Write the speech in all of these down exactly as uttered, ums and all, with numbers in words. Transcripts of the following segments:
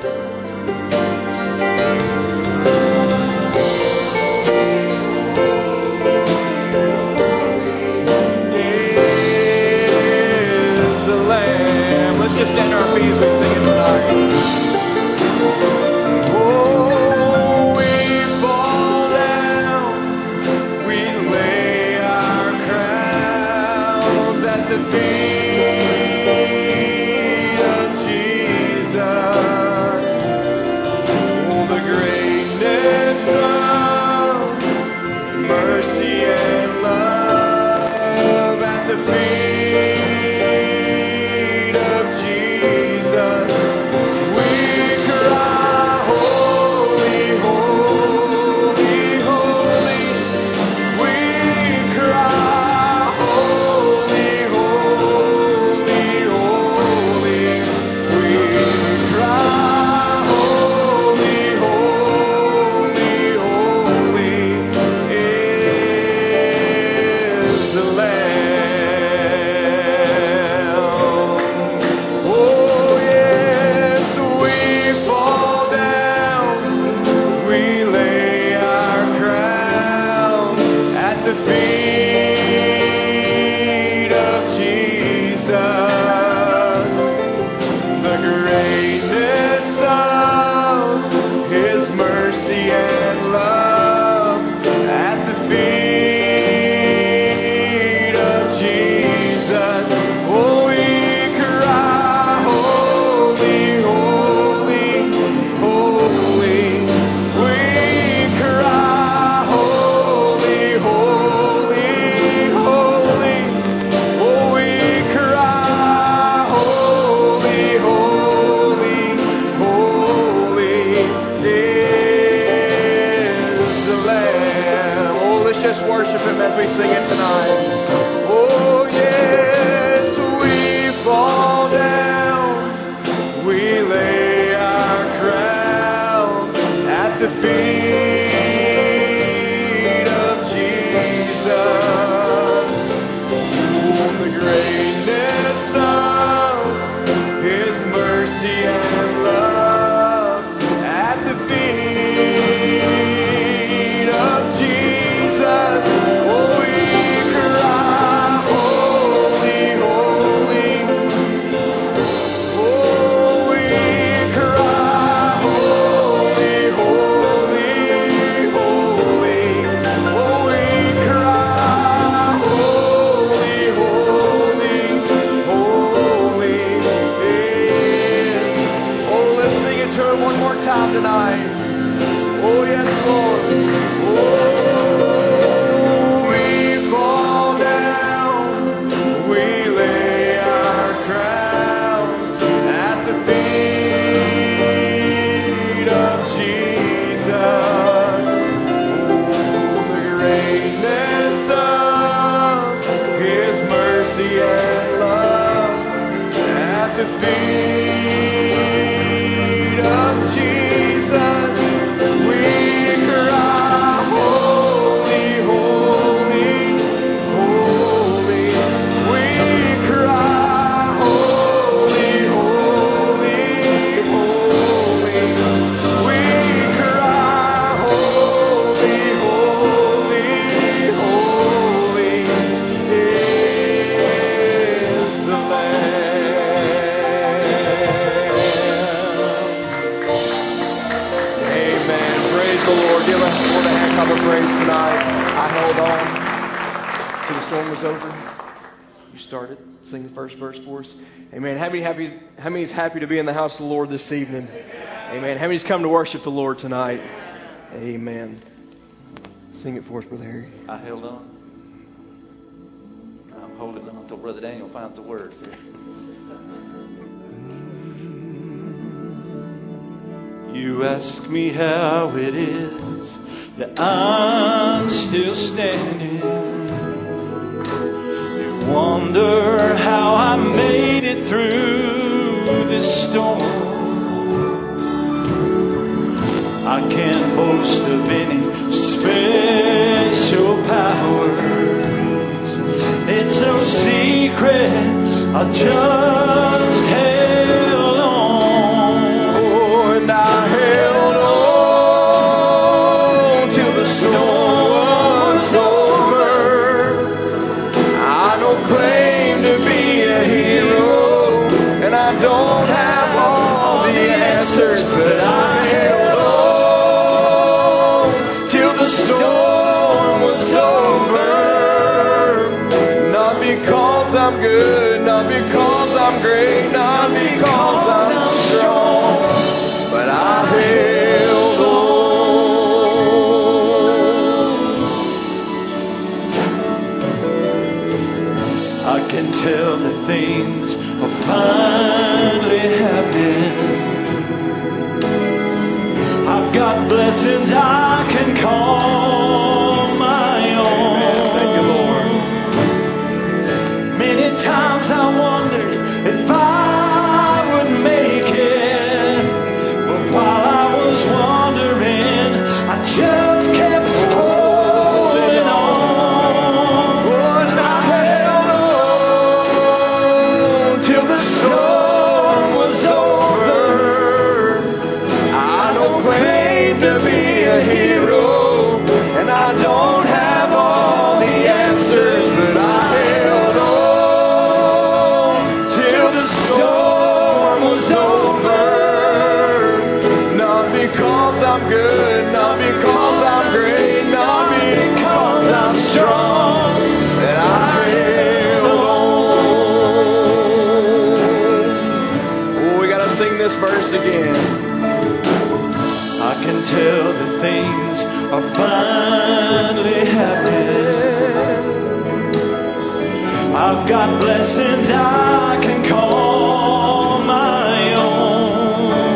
Just stand our feet as we sing it tonight. Oh, we fall down, we lay our crowns at the feet of Jesus. Oh, the greatness of mercy and love at the feet. Amen. How many happy, how many is happy to be in the house of the Lord this evening? Amen. How many's come to worship the Lord tonight? Amen. Sing it for us, Brother Harry. I held on. I'm holding on until Brother Daniel finds the words here. You ask me how it is that I'm still standing. You wonder how I made it through this storm. I can't boast of any special powers. It's no secret, I just held on. answers, but I held on till the storm was over. Not because I'm good, not because I'm great, not because I'm strong, but I held on. I can tell that things are finally happening. I've got blessings I can call my own. Thank you, Lord. Many times I wondered if I would make it, but while I was wondering, I just kept holding on. And I held on till the storm was over. I don't claim to be a hero, and I don't have all the answers, but I held on till the storm was over. Not because I'm good, not because I'm great, not because I'm strong, that I held on. Oh, we gotta sing this verse again. I can tell that things are finally happening. I've got blessings I can call my own.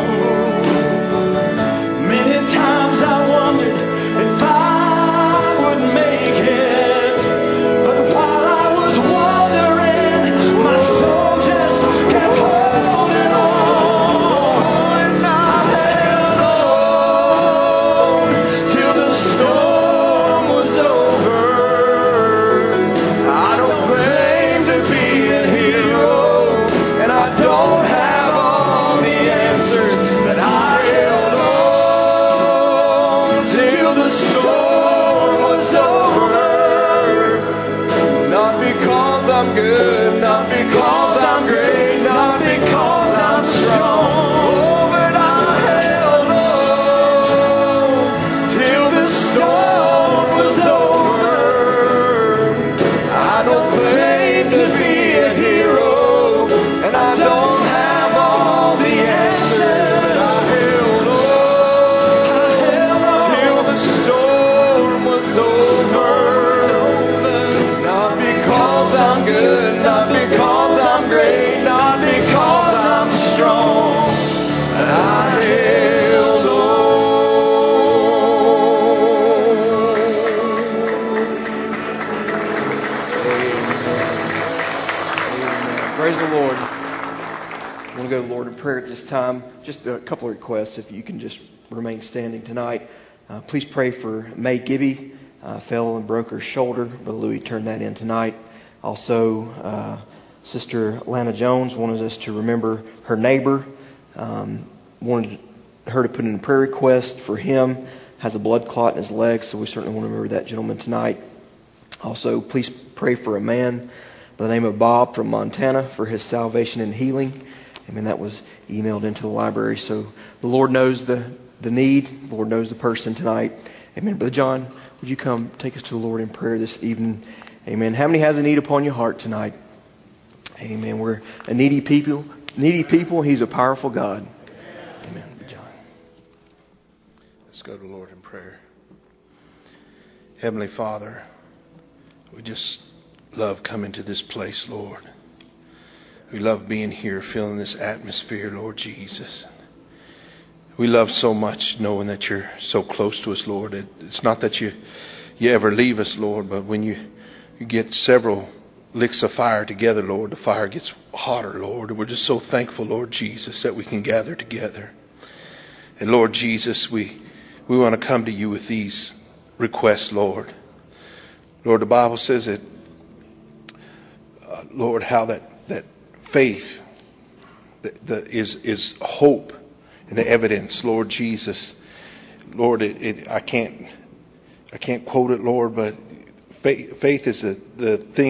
Many times I wondered if I would make it, but while I was wondering, my soul just kept holding on. And I held on till the storm was over. I don't claim to be a hero, and I don't have all the answers, but I held on till the storm was over. Not because I'm good, not because I'm great, not because I'm strong, oh, but I held on till the storm was over. I don't claim to be a hero, and I don't have all the answers, but I held on till the storm was over. Not because I'm good, not because I'm great, not because I'm strong, but I held on. Praise the Lord. I want to go to the Lord in prayer at this time. Just a couple of requests, if you can just remain standing tonight. Uh, please pray for May Gibby, uh, fell and broke her shoulder. Brother Louis turned that in tonight. Also, uh, Sister Lana Jones wanted us to remember her neighbor. Um, wanted her to put in a prayer request for him. Has a blood clot in his leg, so we certainly want to remember that gentleman tonight. Also, please pray for a man by the name of Bob from Montana for his salvation and healing. I mean, that was emailed into the library. So the Lord knows the, the need. The Lord knows the person tonight. Amen. Brother John, would you come take us to the Lord in prayer this evening? Amen. How many has a need upon your heart tonight? Amen. We're a needy people. Needy people. He's a powerful God. Amen. Brother John. Let's go to the Lord in prayer. Heavenly Father, we just love coming to this place, Lord. We love being here, feeling this atmosphere, Lord Jesus. We love so much knowing that you're so close to us, Lord. It, it's not that you, you ever leave us, Lord, but when you, you get several licks of fire together, Lord, the fire gets hotter, Lord. And we're just so thankful, Lord Jesus, that we can gather together. And Lord Jesus, we, we want to come to you with these requests, Lord. Lord, the Bible says that, uh, Lord, how that, that faith the, the, is, is hope and the evidence, Lord Jesus. Lord, it, it, I can't I can't quote it, Lord, but faith, faith is the, the things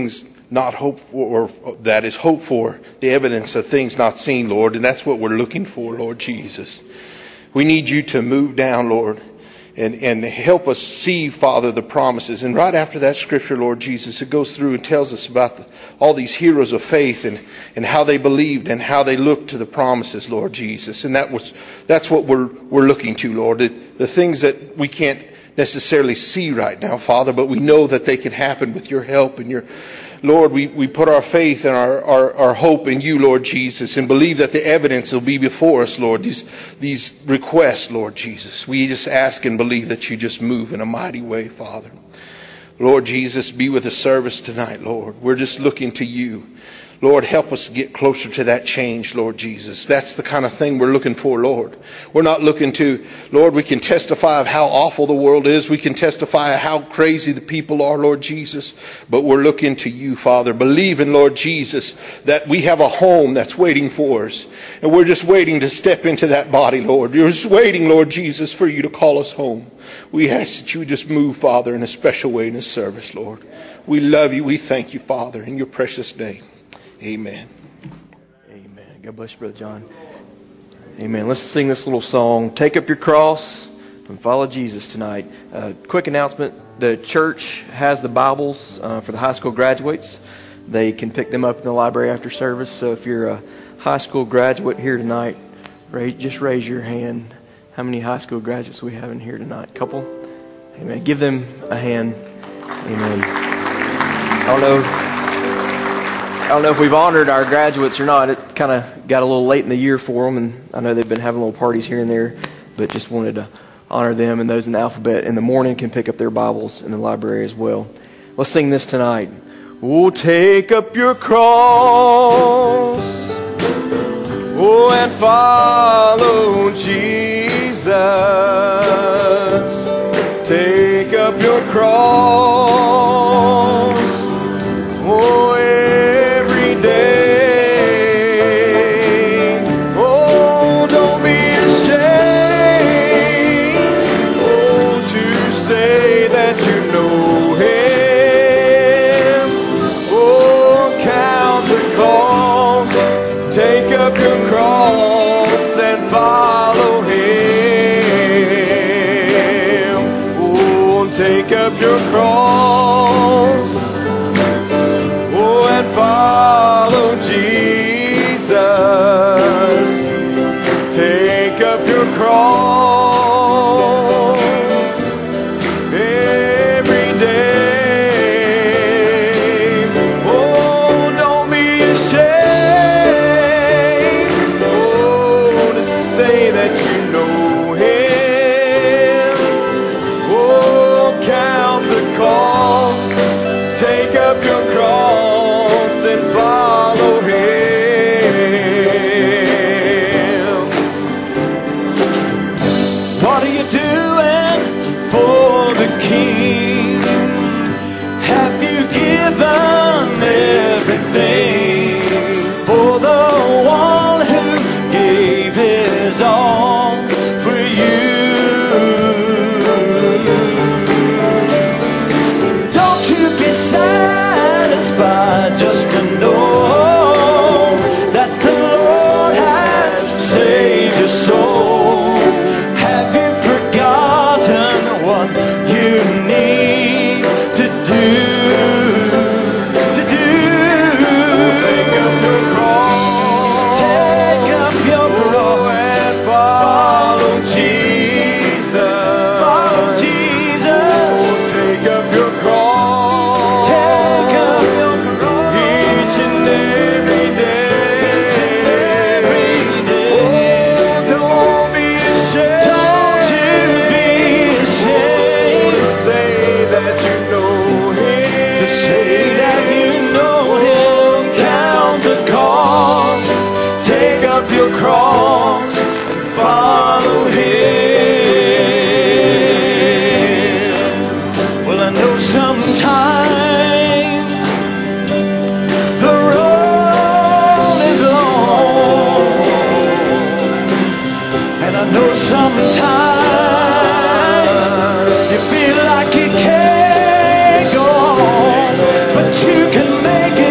not hope for, or that is hope for, the evidence of things not seen, Lord. And that's what we're looking for, Lord Jesus. We need you to move down, Lord, and, and help us see, Father, the promises. And right after that scripture, Lord Jesus, it goes through and tells us about the, all these heroes of faith and, and how they believed and how they looked to the promises, Lord Jesus. And that was that's what we're we're looking to, Lord. The, the things that we can't necessarily see right now, Father, but we know that they can happen with your help and your Lord, we, we put our faith and our, our, our hope in you, Lord Jesus, and believe that the evidence will be before us, Lord, these, these requests, Lord Jesus. We just ask and believe that you just move in a mighty way, Father. Lord Jesus, be with the service tonight, Lord. We're just looking to you. Lord, help us get closer to that change, Lord Jesus. That's the kind of thing we're looking for, Lord. We're not looking to, Lord, we can testify of how awful the world is. We can testify of how crazy the people are, Lord Jesus. But we're looking to you, Father, believing, Lord Jesus, that we have a home that's waiting for us. And we're just waiting to step into that body, Lord. You're just waiting, Lord Jesus, for you to call us home. We ask that you would just move, Father, in a special way in this service, Lord. We love you. We thank you, Father, in your precious name. Amen. Amen. God bless you, Brother John. Amen. Let's sing this little song, Take Up Your Cross and Follow Jesus tonight. Uh, quick announcement. The church has the Bibles uh, for the high school graduates. They can pick them up in the library after service. So if you're a high school graduate here tonight, raise, just raise your hand. How many high school graduates we have in here tonight? Couple? Amen. Give them a hand. Amen. I don't know... I don't know if we've honored our graduates or not. It kind of got a little late in the year for them, and I know they've been having little parties here and there, but just wanted to honor them, and those in the alphabet in the morning can pick up their Bibles in the library as well. Let's sing this tonight. Oh, take up your cross, oh, and follow Jesus. Take up your cross, oh, your cross, oh, and follow Jesus. Take up your cross every day. Oh, don't be ashamed, oh, to say that you know Him. Oh, count the cost, take up your cross and follow Him. What are you doing for the King? Have you given everything for the one who gave His all for you? Satisfied just to know that the Lord has saved your soul. Have you forgotten what you need to do? To do. Take up your cross. Take up your cross and follow Jesus. Follow Jesus. Take up your cross. Your cross and follow Him. Well, I know sometimes the road is long, and I know sometimes you feel like you can't go on, but you can make it.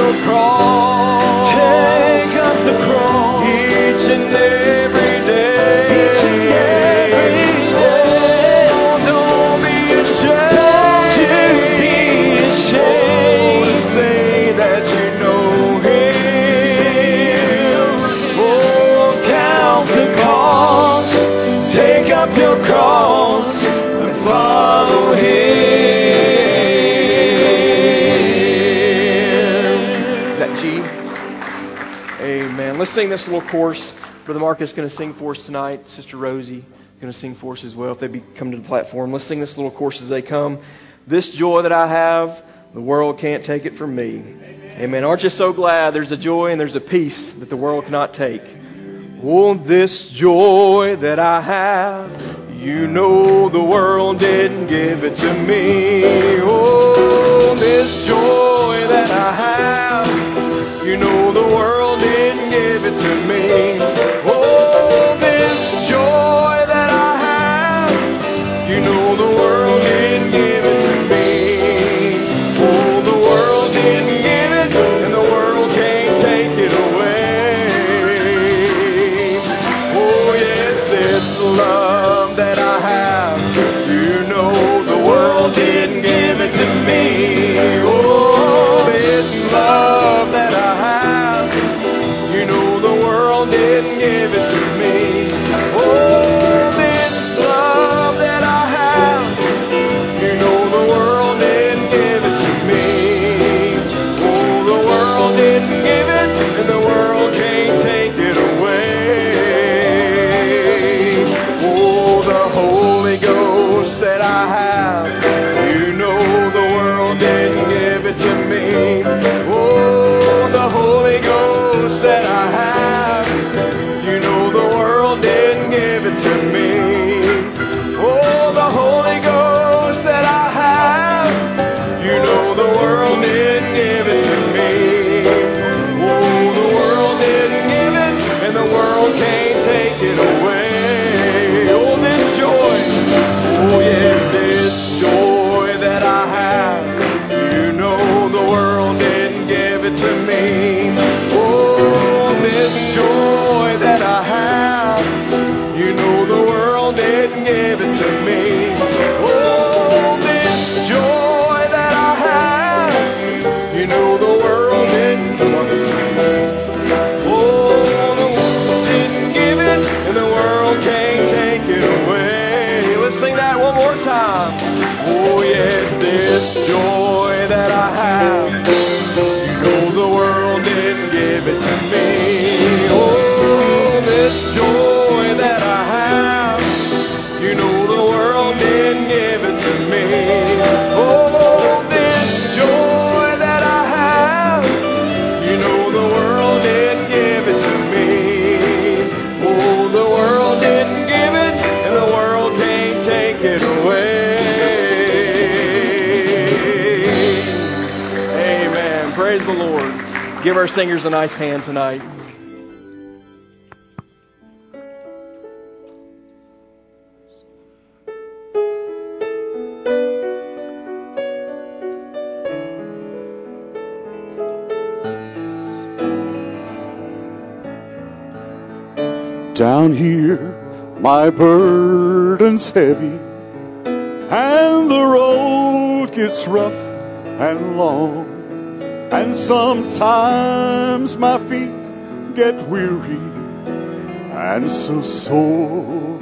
your cross. Take up the cross. Each and every day. Each and every day. Oh, don't be ashamed. Don't you be ashamed. Oh, to say that you know Him. Oh, count the cost. Take up your cross and follow Him. Is that G? Amen. Let's sing this little chorus. Brother Marcus is going to sing for us tonight. Sister Rosie is going to sing for us as well if they be, come to the platform. Let's sing this little chorus as they come. This joy that I have, the world can't take it from me. Amen. Amen. Aren't you so glad there's a joy and there's a peace that the world cannot take? Oh, this joy that I have, you know the world didn't give it to me. Oh, this joy that I have, you know the world didn't give it to me. Oh, this joy that I have, you know the world didn't give it to me. Oh, the world didn't give it, and the world can't take it away. Oh, yes, this love that I have, you know the world didn't give it to me. Oh, this love that I have, you know the world didn't give it to me. Oh, this love that I have, you know the world didn't give it to me. Oh, the world didn't give it, and the world can't take it away. Oh, the Holy Ghost that I have, you know the world didn't give it to me. Oh, the Holy Ghost that I have, you know the world didn't give it to me. Oh, the Holy Ghost that I have, you know the world didn't give it to me. Oh, the world didn't give it, and the world can't take it away. Oh, this joy, oh yes, this joy that I have, you know the world didn't give it to me. Oh, this joy that I have, you know the world didn't give it to me. Oh, this joy that I have, you know the world didn't give it. Oh, the world didn't give it, and the world can't take it away. Let's sing that one more time. Oh, yes, this joy that I have, you know the world didn't give it to me. Oh, this joy that I have, you know the world didn't give it to me. Oh, this joy that I have, you know the world didn't give it to me. Oh, the world didn't give it, and the world can't take it away. Amen. Praise the Lord. Give our singers a nice hand tonight. Down here, my burden's heavy, and the road gets rough and long, and sometimes my feet get weary and so sore.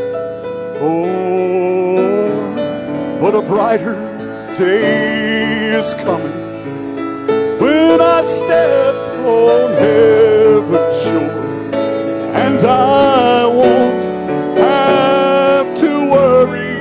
Oh, but a brighter day is coming when I step on heaven's shore. And I won't have to worry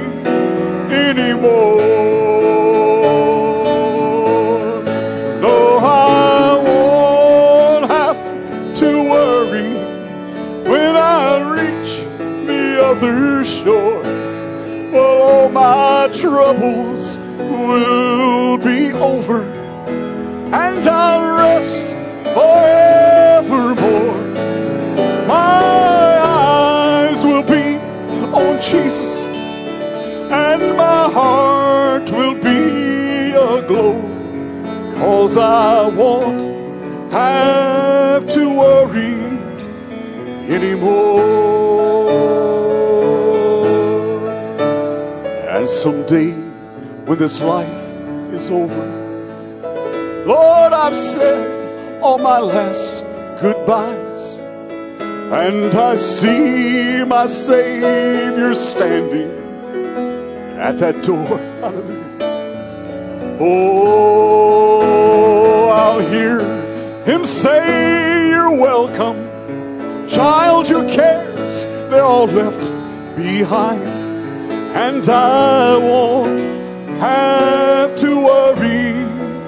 anymore. No, I won't have to worry when I reach the other shore. Well, all my troubles will be over, and I'll rest forevermore. My eyes will be on Jesus, and my heart will be aglow, 'cause I want anymore. And someday when this life is over, Lord, I've said all my last goodbyes, and I see my Savior standing at that door. Hallelujah. Oh, I'll hear him say, you're welcome, child, your cares, they're all left behind, and I won't have to worry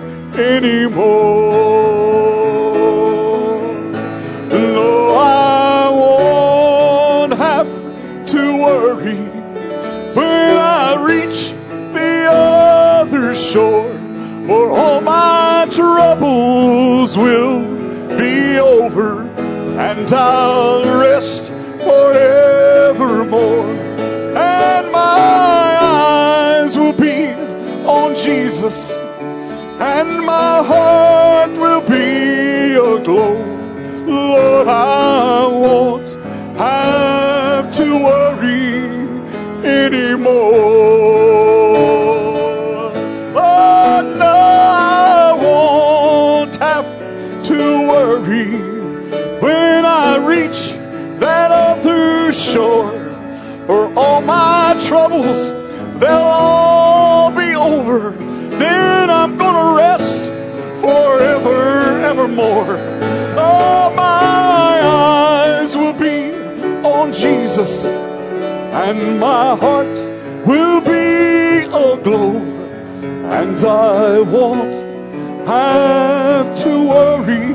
anymore. No, I won't have to worry when I reach the other shore, for all my troubles will be over, and I'll rest forevermore. And my eyes will be on Jesus, and my heart will be aglow. Lord, I won't have to worry anymore. Oh, no, I won't have to worry when I reach that other shore, for all my troubles, they'll all be over. Then I'm gonna rest forever, evermore. Oh, my eyes will be on Jesus, and my heart will be aglow, and I won't have to worry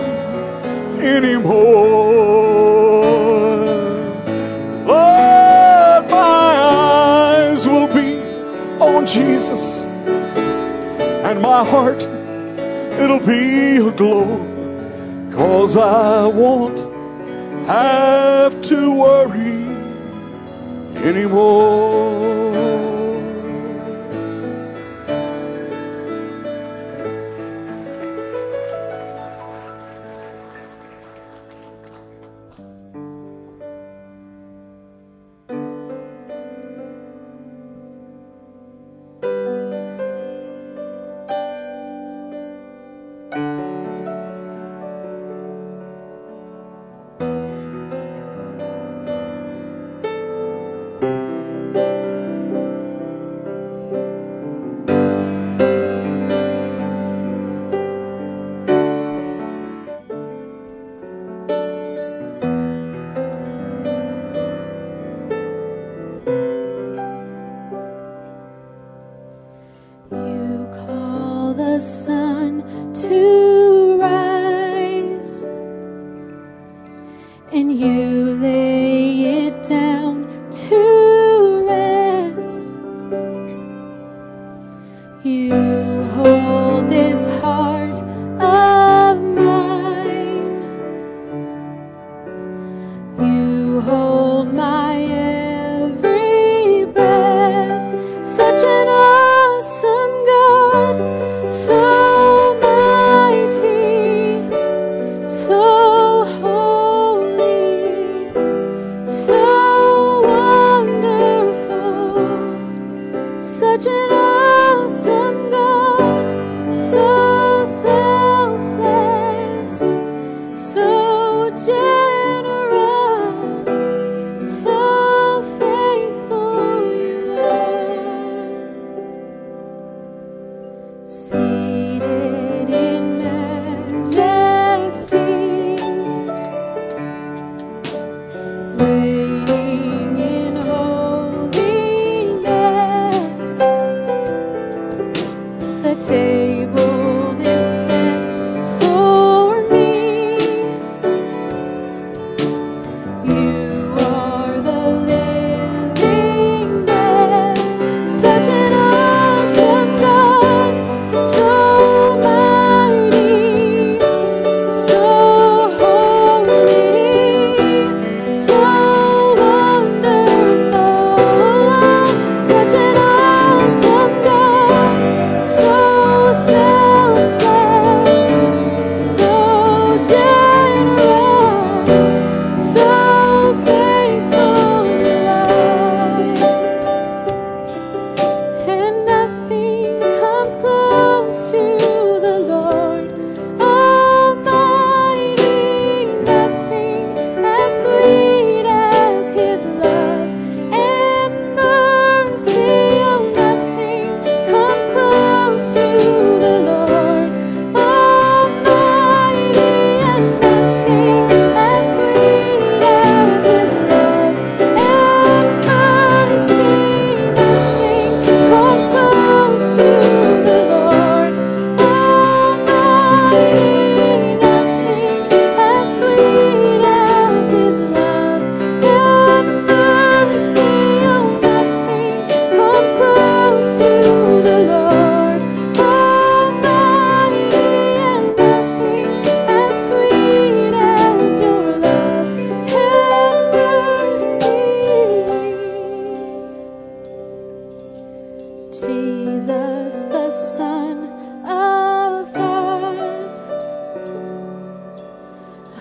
anymore. Lord, my eyes will be on Jesus, and my heart, it'll be aglow, 'cause I won't have to worry anymore.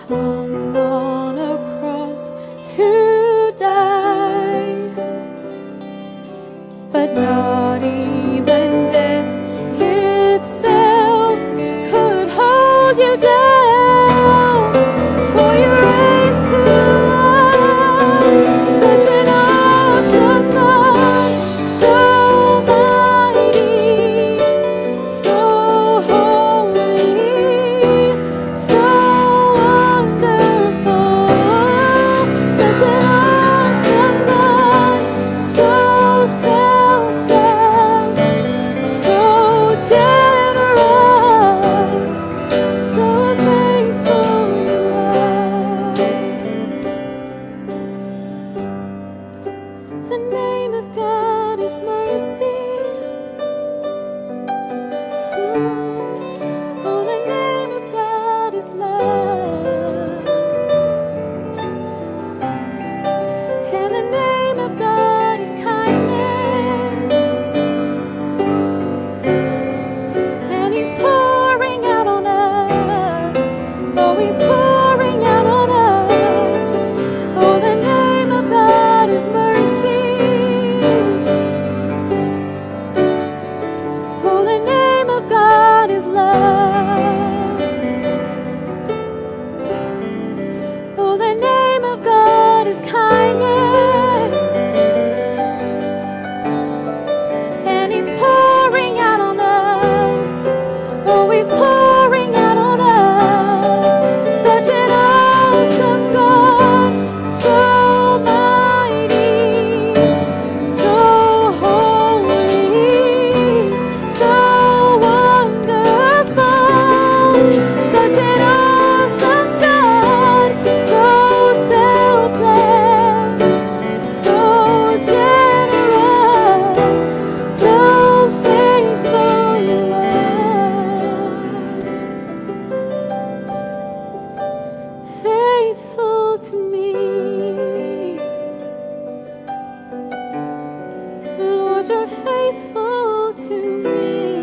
hung on a cross to die, but not even death itself could hold you down, for you raised to life such an awesome God, so mighty, so holy, so wonderful, such an awesome God, so selfless, so generous, so faithful you are. The name of God is mercy. Oh, the name of God is love. And the name of God is kindness. And He's pouring out on us. Oh, He's pouring out on us. Oh, the name of God is mercy. Oh, the name of God is love. Oh, the name of God is kindness. And He's pouring out on us. Oh, He's pouring out on us. Such an awesome God, so mighty, so holy, so wonderful, such an awesome God, so selfless, so generous, so faithful you are, faithful to me. Lord, you're faithful to me.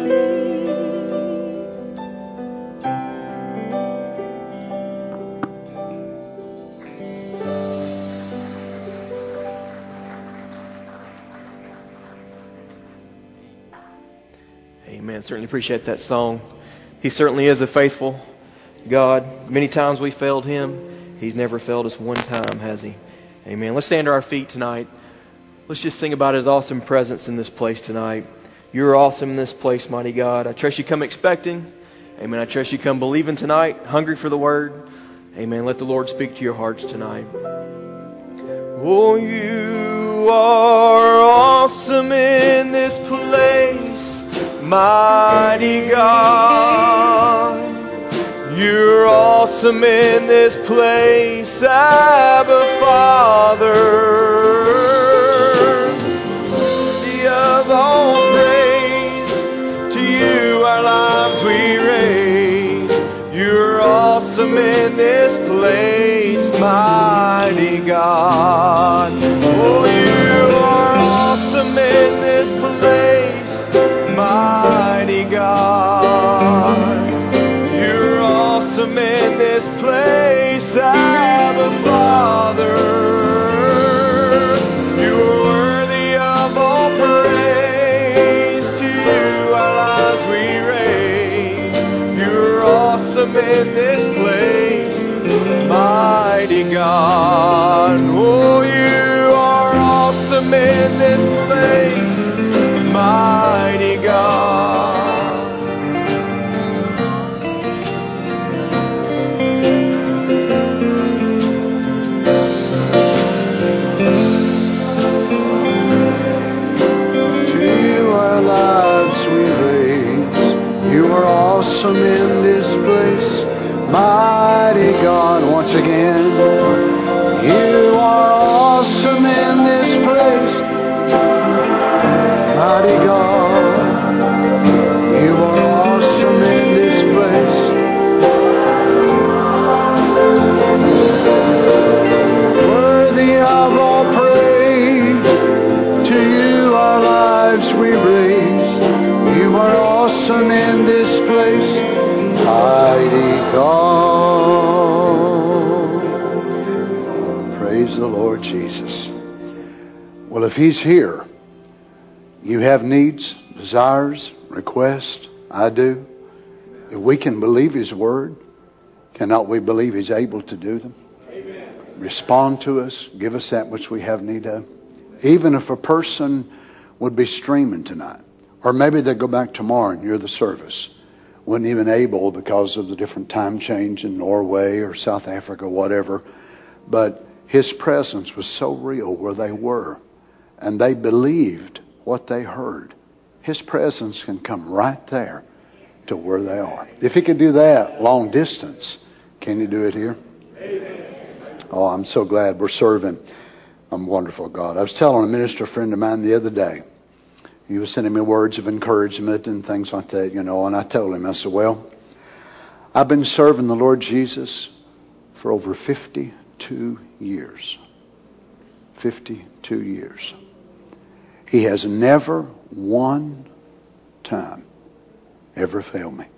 Amen. Certainly appreciate that song. He certainly is a faithful God. Many times we failed Him. He's never failed us one time, has He? Amen. Let's stand to our feet tonight. Let's just sing about His awesome presence in this place tonight. You're awesome in this place, mighty God. I trust you come expecting. Amen. I trust you come believing tonight, hungry for the Word. Amen. Let the Lord speak to your hearts tonight. Oh, you are awesome in this place, mighty God. You're awesome in this place, Abba Father. Worthy of all praise, to you our lives we raise. You're awesome in this place, mighty God. Oh, you are awesome in this place, mighty God. You're awesome in this place, Abba Father. You are worthy of all praise. To you our lives we raise. You're awesome in this place, mighty God. Oh, you are awesome in this place, mighty God. To you our lives we raise. You are awesome in this place, mighty God. Once again, you are awesome in this place, mighty God. You are awesome in this place. Worthy of all praise, to you our lives we raise. You are awesome in this place, mighty God. Praise the Lord Jesus. Well, if He's here, you have needs, desires, requests. I do. If we can believe His word, cannot we believe He's able to do them? Amen. Respond to us. Give us that which we have need of. Even if a person would be streaming tonight, or maybe they go back tomorrow and you're the service, wasn't even able because of the different time change in Norway or South Africa, whatever. But His presence was so real where they were, and they believed what they heard. His presence can come right there to where they are. If He could do that long distance, can He do it here? Oh, I'm so glad we're serving a wonderful God. I was telling a minister friend of mine the other day, he was sending me words of encouragement and things like that, you know, and I told him, I said, well, I've been serving the Lord Jesus for over fifty-two years. fifty-two years. He has never one time ever failed me.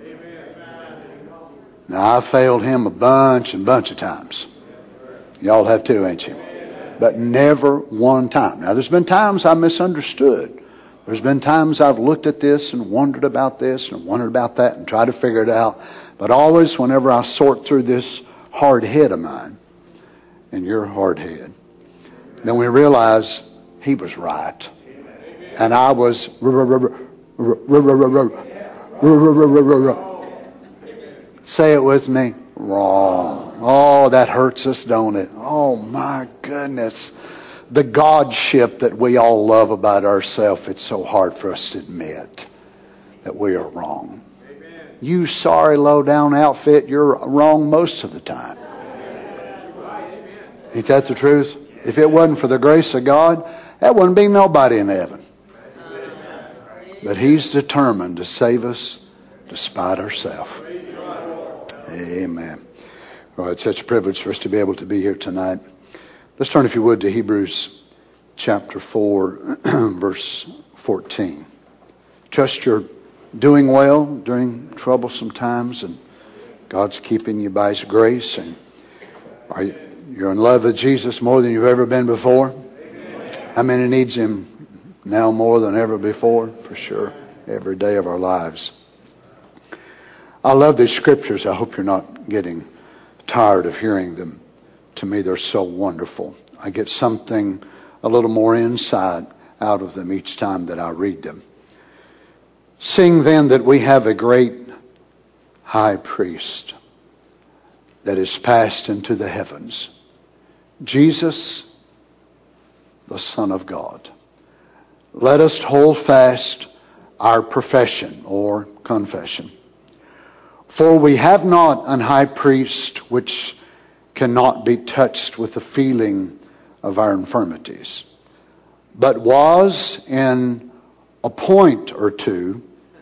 Now, I failed Him a bunch and bunch of times. Y'all have too, ain't you? But never one time. Now, there's been times I misunderstood. There's been times I've looked at this and wondered about this and wondered about that and tried to figure it out. But always whenever I sort through this hard head of mine and your hard head, then we realize He was right. And I was say it with me, wrong. Oh, that hurts us, don't it? Oh, my goodness. The Godship that we all love about ourselves, it's so hard for us to admit that we are wrong. Amen. You sorry low-down outfit, you're wrong most of the time. Ain't that the truth? If it wasn't for the grace of God, that wouldn't be nobody in heaven. But He's determined to save us despite ourselves. Amen. Well, it's such a privilege for us to be able to be here tonight. Let's turn, if you would, to Hebrews chapter four, verse fourteen. Trust you're doing well during troublesome times, and God's keeping you by His grace, and are you, you're in love with Jesus more than you've ever been before. Amen. How many needs Him now more than ever before? For sure, every day of our lives. I love these scriptures. I hope you're not getting tired of hearing them. To me, they're so wonderful. I get something a little more insight out of them each time that I read them. Seeing then that we have a great high priest that is passed into the heavens, Jesus, the Son of God, let us hold fast our profession or confession. For we have not an high priest which cannot be touched with the feeling of our infirmities, but was in a point or two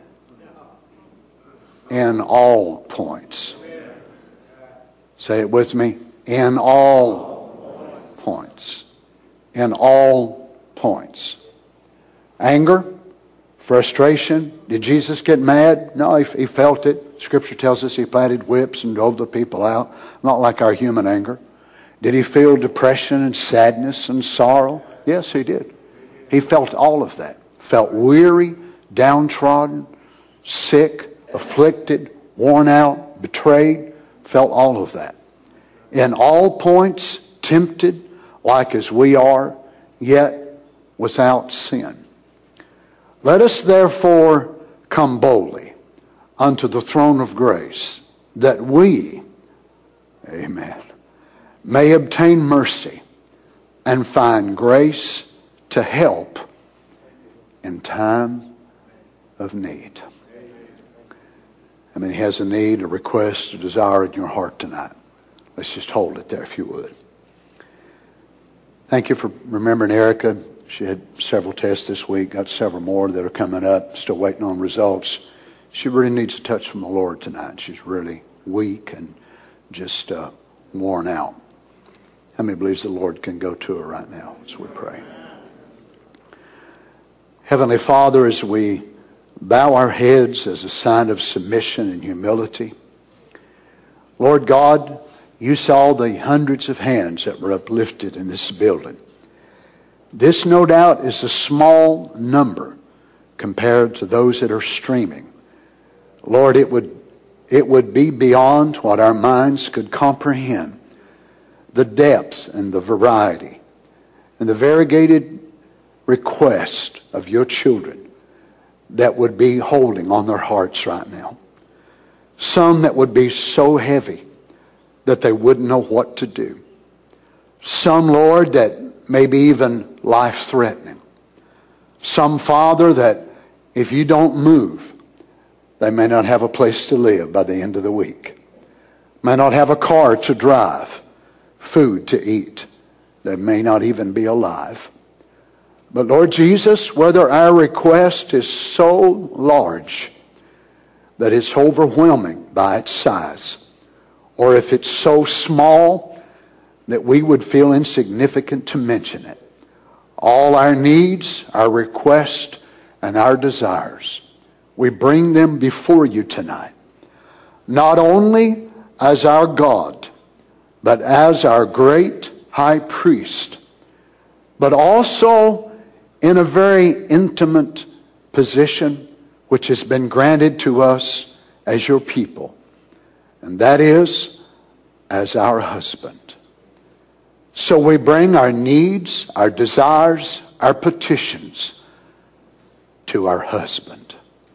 in all points. Say it with me. In all points. In all points. Anger, frustration. Did Jesus get mad? No, he, he felt it. Scripture tells us He planted whips and drove the people out. Not like our human anger. Did He feel depression and sadness and sorrow? Yes, He did. He felt all of that. Felt weary, downtrodden, sick, afflicted, worn out, betrayed. Felt all of that. In all points, tempted like as we are, yet without sin. Let us therefore come boldly unto the throne of grace, that we, amen, may obtain mercy and find grace to help in time of need. I mean, He has a need, a request, a desire in your heart tonight. Let's just hold it there if you would. Thank you for remembering Erica. She had several tests this week, got several more that are coming up, still waiting on results. She really needs a touch from the Lord tonight. She's really weak and just uh, worn out. How many believes the Lord can go to her right now as we pray? Heavenly Father, as we bow our heads as a sign of submission and humility, Lord God, You saw the hundreds of hands that were uplifted in this building. This, no doubt, is a small number compared to those that are streaming. Lord, it would, it would be beyond what our minds could comprehend. The depth and the variety and the variegated request of your children that would be holding on their hearts right now. Some that would be so heavy that they wouldn't know what to do. Some, Lord, that may be even life-threatening. Some, Father, that if you don't move, they may not have a place to live by the end of the week. May not have a car to drive, food to eat. They may not even be alive. But Lord Jesus, whether our request is so large that it's overwhelming by its size, or if it's so small that we would feel insignificant to mention it, all our needs, our requests, and our desires, we bring them before you tonight. Not only as our God, but as our great high priest, but also in a very intimate position which has been granted to us as your people. And that is as our husband. So we bring our needs, our desires, our petitions to our husband.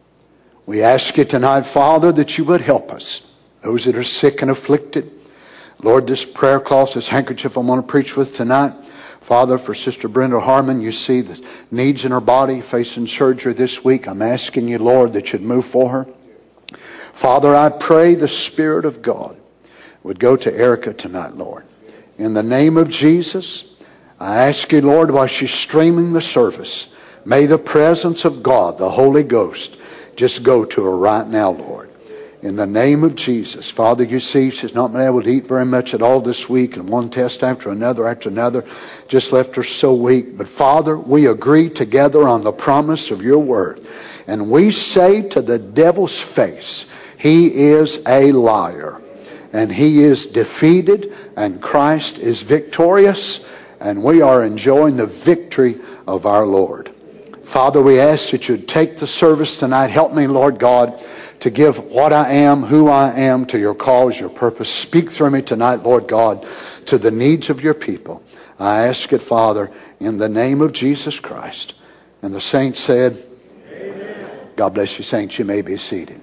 We ask you tonight, Father, that you would help us. Those that are sick and afflicted. Lord, this prayer cloth, this handkerchief I'm going to preach with tonight. Father, for Sister Brenda Harmon, you see the needs in her body, facing surgery this week. I'm asking you, Lord, that you'd move for her. Father, I pray the Spirit of God would go to Erica tonight, Lord. In the name of Jesus, I ask you, Lord, while she's streaming the service, may the presence of God, the Holy Ghost, just go to her right now, Lord. In the name of Jesus. Father, you see she's not been able to eat very much at all this week, and one test after another after another just left her so weak. But Father, we agree together on the promise of your word. And we say to the devil's face, he is a liar. And he is defeated, and Christ is victorious, and we are enjoying the victory of our Lord. Father, we ask that you'd take the service tonight. Help me, Lord God, to give what I am, who I am, to your cause, your purpose. Speak through me tonight, Lord God, to the needs of your people. I ask it, Father, in the name of Jesus Christ. And the saints said, amen. God bless you, saints. You may be seated.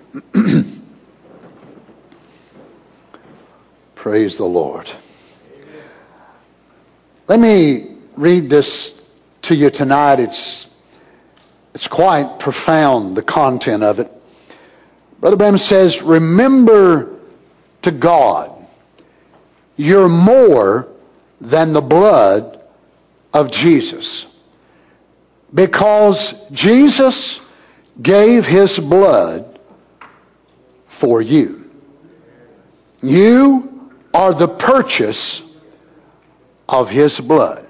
Praise the Lord. Amen. Let me read this to you tonight. It's, it's quite profound, the content of it. Brother Branham says, remember to God, you're more than the blood of Jesus. Because Jesus gave his blood for you. You are the purchase of his blood.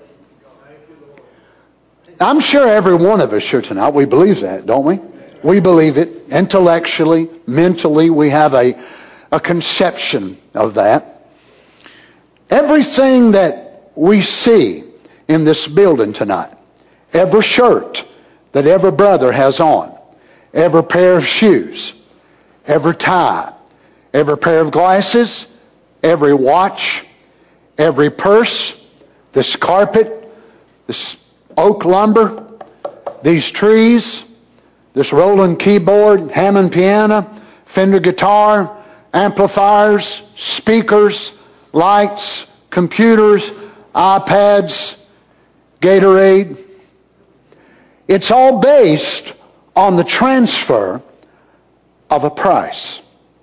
I'm sure every one of us here tonight, we believe that, don't we? We believe it intellectually, mentally. We have a, a conception of that. Everything that we see in this building tonight, every shirt that every brother has on, every pair of shoes, every tie, every pair of glasses, every watch, every purse, this carpet, this oak lumber, these trees, this Roland keyboard, Hammond piano, Fender guitar, amplifiers, speakers, lights, computers, iPads, Gatorade. It's all based on the transfer of a price.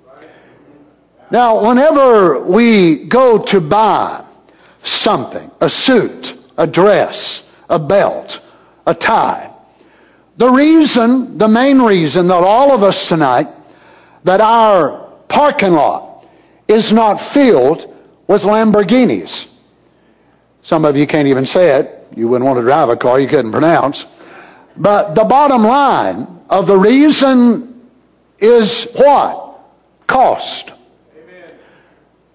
Now, whenever we go to buy something, a suit, a dress, a belt, a tie, the reason, the main reason that all of us tonight, that our parking lot is not filled with Lamborghinis. Some of you can't even say it. You wouldn't want to drive a car you couldn't pronounce. But the bottom line of the reason is what? Cost.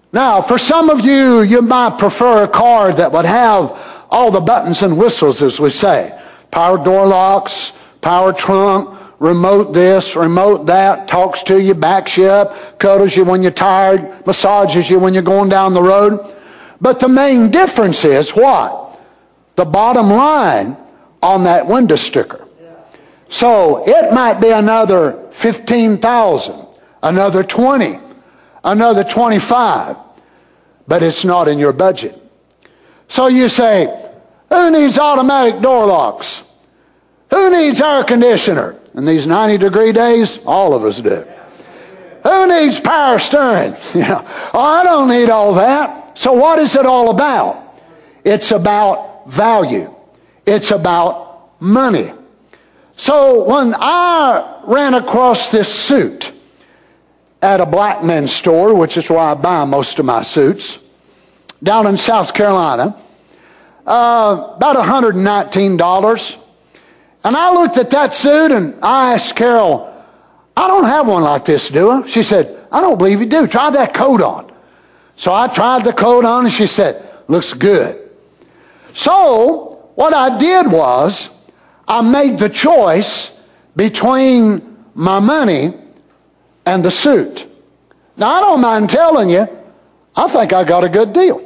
Now, for some of you, you might prefer a car that would have all the buttons and whistles, as we say. Power door locks, power trunk, remote this, remote that, talks to you, backs you up, cuddles you when you're tired, massages you when you're going down the road. But the main difference is what? The bottom line on that window sticker. So it might be another fifteen thousand, another twenty, another twenty-five, but it's not in your budget. So you say, who needs automatic door locks? Who needs air conditioner? In these ninety degree days, all of us do. Who needs power steering? You know, oh, I don't need all that. So what is it all about? It's about value. It's about money. So when I ran across this suit at a black men's store, which is where I buy most of my suits, down in South Carolina, uh, about one hundred nineteen dollars. And I looked at that suit and I asked Carol, I don't have one like this, do I? She said, I don't believe you do. Try that coat on. So I tried the coat on and she said, looks good. So what I did was I made the choice between my money and the suit. Now I don't mind telling you, I think I got a good deal.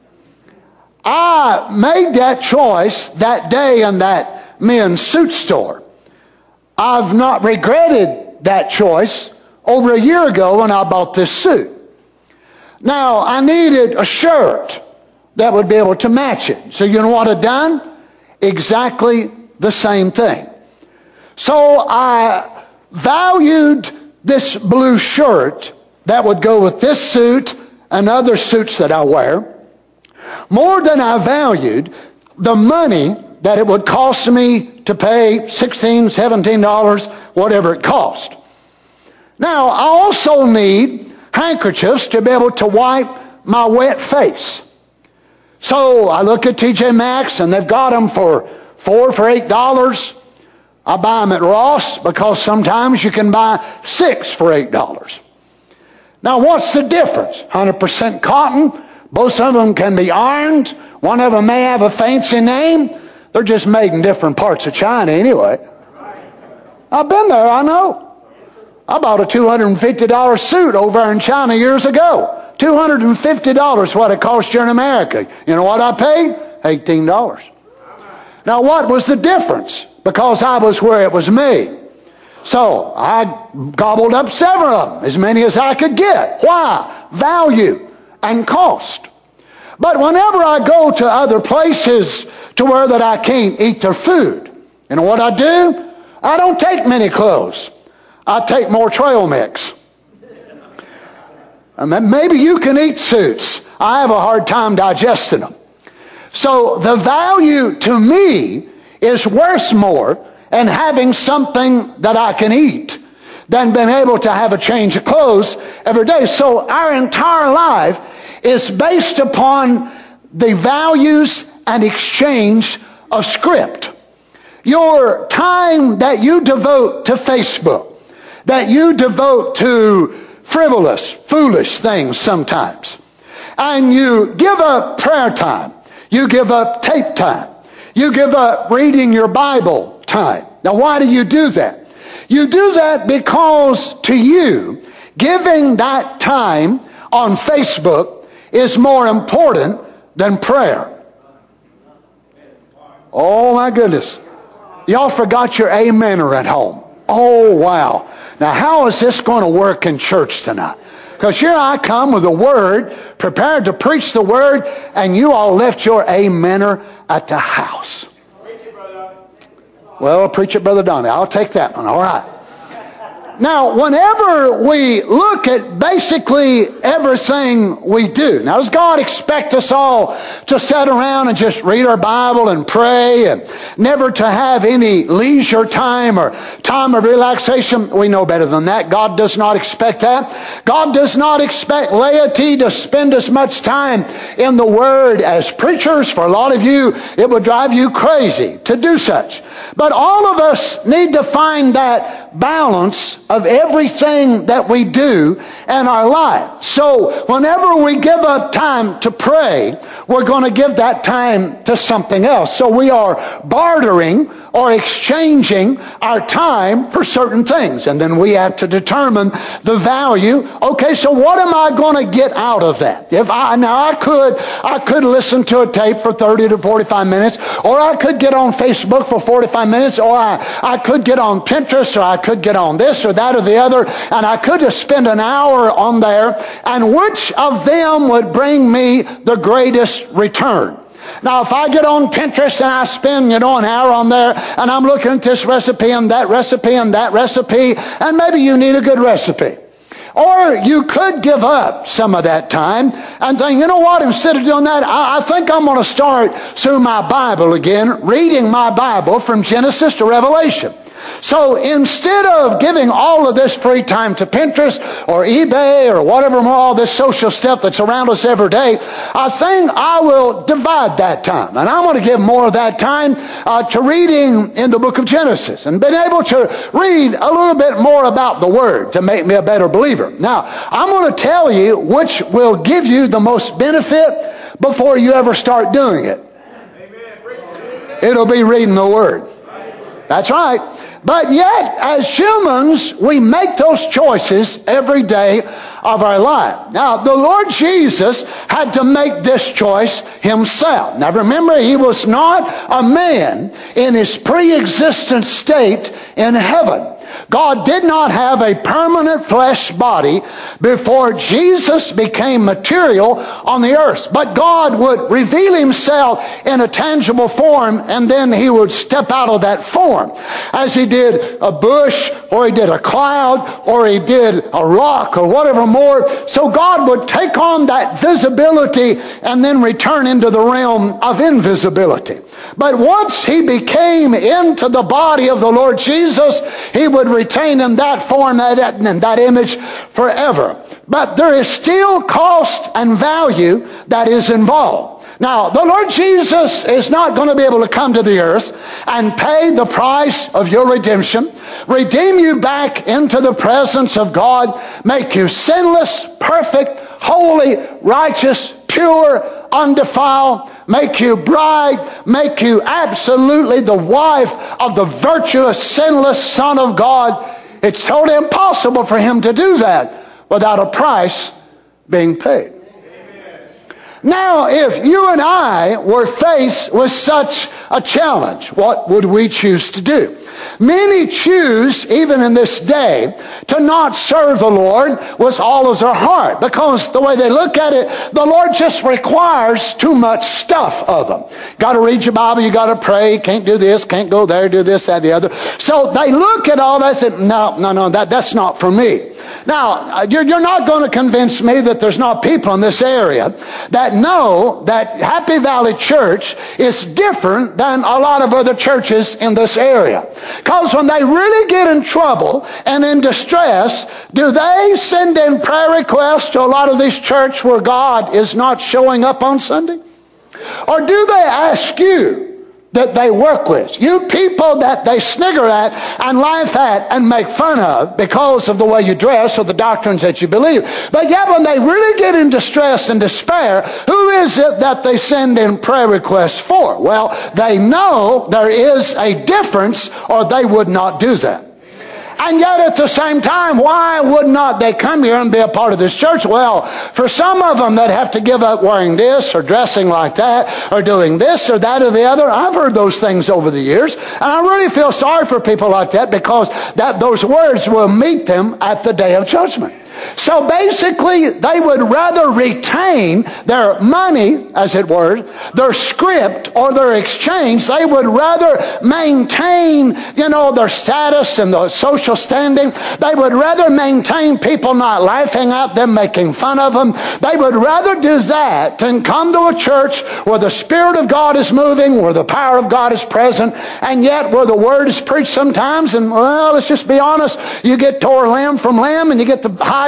I made that choice that day in that men's suit store. I've not regretted that choice over a year ago when I bought this suit. Now, I needed a shirt that would be able to match it. So you know what I've done? Exactly the same thing. So I valued this blue shirt that would go with this suit and other suits that I wear more than I valued the money that it would cost me to pay sixteen dollars, seventeen dollars, whatever it cost. Now, I also need handkerchiefs to be able to wipe my wet face. So I look at T J Maxx and they've got them for four for eight dollars. I buy them at Ross because sometimes you can buy six for eight dollars. Now, what's the difference? one hundred percent cotton. Both of them can be ironed. One of them may have a fancy name. They're just made in different parts of China anyway. I've been there, I know. I bought a two hundred fifty dollars suit over in China years ago. two hundred fifty dollars what it cost you in America. You know what I paid? eighteen dollars. Now what was the difference? Because I was where it was made. So I gobbled up several of them, as many as I could get. Why? Value and cost. But whenever I go to other places to where that I can't eat their food, you know what I do? I don't take many clothes. I take more trail mix. I mean, maybe you can eat suits. I have a hard time digesting them. So the value to me is worth more in having something that I can eat than being able to have a change of clothes every day. So our entire life is based upon the values and exchange of script. Your time that you devote to Facebook, that you devote to frivolous, foolish things sometimes, and you give up prayer time, you give up tape time, you give up reading your Bible time. Now why do you do that? You do that because to you, giving that time on Facebook is more important than prayer. Oh my goodness. Y'all forgot your amener at home. Oh wow. Now how is this going to work in church tonight? Because here I come with a word, prepared to preach the word, and you all left your amener at the house. Well, preach it, Brother Donnie. I'll take that one. All right. Now, whenever we look at basically everything we do, now does God expect us all to sit around and just read our Bible and pray and never to have any leisure time or time of relaxation? We know better than that. God does not expect that. God does not expect laity to spend as much time in the Word as preachers. For a lot of you, it would drive you crazy to do such. But all of us need to find that balance of everything that we do in our life. So whenever we give up time to pray, we're going to give that time to something else. So we are bartering or exchanging our time for certain things. And then we have to determine the value. Okay, so what am I going to get out of that? If I, now I could, I could listen to a tape for thirty to forty-five minutes, or I could get on Facebook for forty-five minutes, or I, I could get on Pinterest, or I could get on this or that or the other, and I could just spend an hour on there. And which of them would bring me the greatest return? Now, if I get on Pinterest and I spend, you know, an hour on there, and I'm looking at this recipe and that recipe and that recipe, and maybe you need a good recipe. Or you could give up some of that time and think, you know what, instead of doing that, I, I think I'm going to start through my Bible again, reading my Bible from Genesis to Revelation. So instead of giving all of this free time to Pinterest or eBay or whatever more, all this social stuff that's around us every day, I think I will divide that time. And I'm going to give more of that time uh, to reading in the book of Genesis and being able to read a little bit more about the Word to make me a better believer. Now, I'm going to tell you which will give you the most benefit before you ever start doing it. It'll be reading the Word. That's right. But yet, as humans, we make those choices every day of our life. Now, the Lord Jesus had to make this choice himself. Now, remember, he was not a man in his pre-existent state in heaven. God did not have a permanent flesh body before Jesus became material on the earth. But God would reveal himself in a tangible form, and then he would step out of that form. As he did a bush, or he did a cloud, or he did a rock, or whatever more. So God would take on that visibility and then return into the realm of invisibility. But once he became into the body of the Lord Jesus, he would retain in that form and that image forever. But there is still cost and value that is involved. Now, the Lord Jesus is not going to be able to come to the earth and pay the price of your redemption, redeem you back into the presence of God, make you sinless, perfect, holy, righteous, pure, undefiled, make you bride, make you absolutely the wife of the virtuous, sinless Son of God. It's totally impossible for him to do that without a price being paid. Now, if you and I were faced with such a challenge, what would we choose to do? Many choose, even in this day, to not serve the Lord with all of their heart, because the way they look at it, the Lord just requires too much stuff of them. Got to read your Bible, you got to pray, can't do this, can't go there, do this, that, the other. So they look at all that and say, no, no, no, that, that's not for me. Now, you're, you're not going to convince me that there's not people in this area that know that Happy Valley Church is different than a lot of other churches in this area. Because when they really get in trouble and in distress, do they send in prayer requests to a lot of these churches where God is not showing up on Sunday? Or do they ask you that they work with, you people that they snigger at and laugh at and make fun of because of the way you dress or the doctrines that you believe? But yet when they really get in distress and despair, who is it that they send in prayer requests for? Well, they know there is a difference, or they would not do that. And yet at the same time, why would not they come here and be a part of this church? Well, for some of them that have to give up wearing this or dressing like that or doing this or that or the other, I've heard those things over the years. And I really feel sorry for people like that, because that those words will meet them at the day of judgment. So basically, they would rather retain their money, as it were, their script or their exchange. They would rather maintain, you know, their status and the social standing. They would rather maintain people not laughing at them, making fun of them. They would rather do that than come to a church where the Spirit of God is moving, where the power of God is present, and yet where the Word is preached sometimes. And, well, let's just be honest, you get tore limb from limb, and you get the hide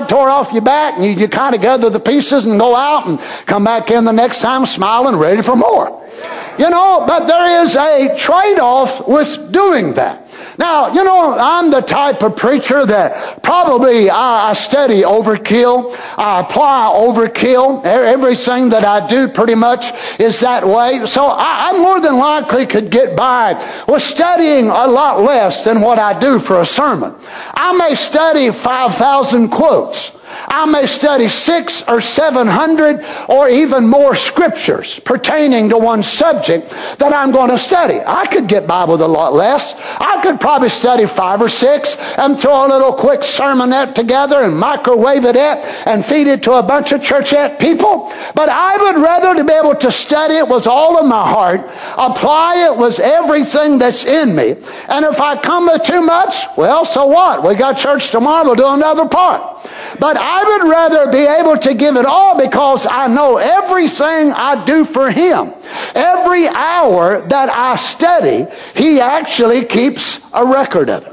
about tore off your back, and you, you kind of gather the pieces and go out and come back in the next time smiling, ready for more. You know, but there is a trade-off with doing that. Now, you know, I'm the type of preacher that probably I, I study overkill. I apply overkill. Everything that I do pretty much is that way. So I, I more than likely could get by with studying a lot less than what I do for a sermon. I may study five thousand quotes. I may study six or seven hundred or even more scriptures pertaining to one subject that I'm going to study. I could get by with a lot less. I could probably study five or six and throw a little quick sermonette together and microwave it and feed it to a bunch of churchette people. But I would rather to be able to study it with all of my heart, apply it with everything that's in me. And if I come with too much, well, so what? We got church tomorrow, we'll do another part. But I would rather be able to give it all because I know everything I do for Him. Every hour that I study, He actually keeps a record of it.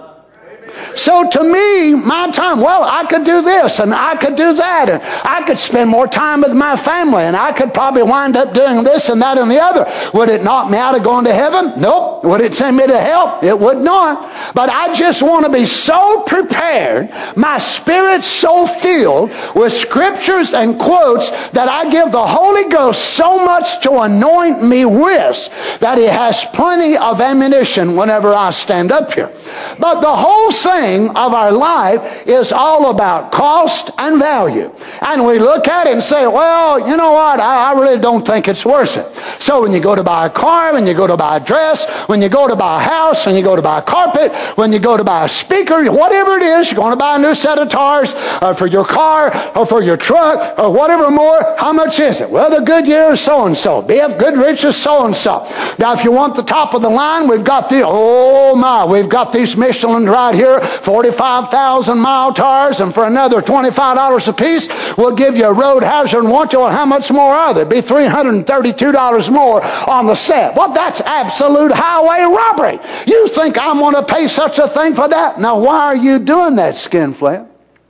So to me, my time, well, I could do this and I could do that and I could spend more time with my family and I could probably wind up doing this and that and the other. Would it knock me out of going to heaven? Nope. Would it send me to hell? It would not. But I just want to be so prepared, my spirit so filled with scriptures and quotes that I give the Holy Ghost so much to anoint me with that He has plenty of ammunition whenever I stand up here. But the whole thing of our life is all about cost and value. And we look at it and say, well, you know what, I, I really don't think it's worth it. So when you go to buy a car, when you go to buy a dress, when you go to buy a house, when you go to buy a carpet, when you go to buy a speaker, whatever it is, you're going to buy a new set of tires uh, for your car or for your truck or whatever more, how much is it? Well, the Goodyear is so-and-so. B F Goodrich is so-and-so. Now, if you want the top of the line, we've got the, oh my, we've got these Michelin right here, forty-five thousand mile tires, and for another twenty-five dollars a piece, we'll give you a road hazard and want you. Well, how much more are there? It'd be three hundred thirty-two dollars more on the set. Well, that's absolute highway robbery. You think I'm going to pay such a thing for that? Now, why are you doing that, skinflint?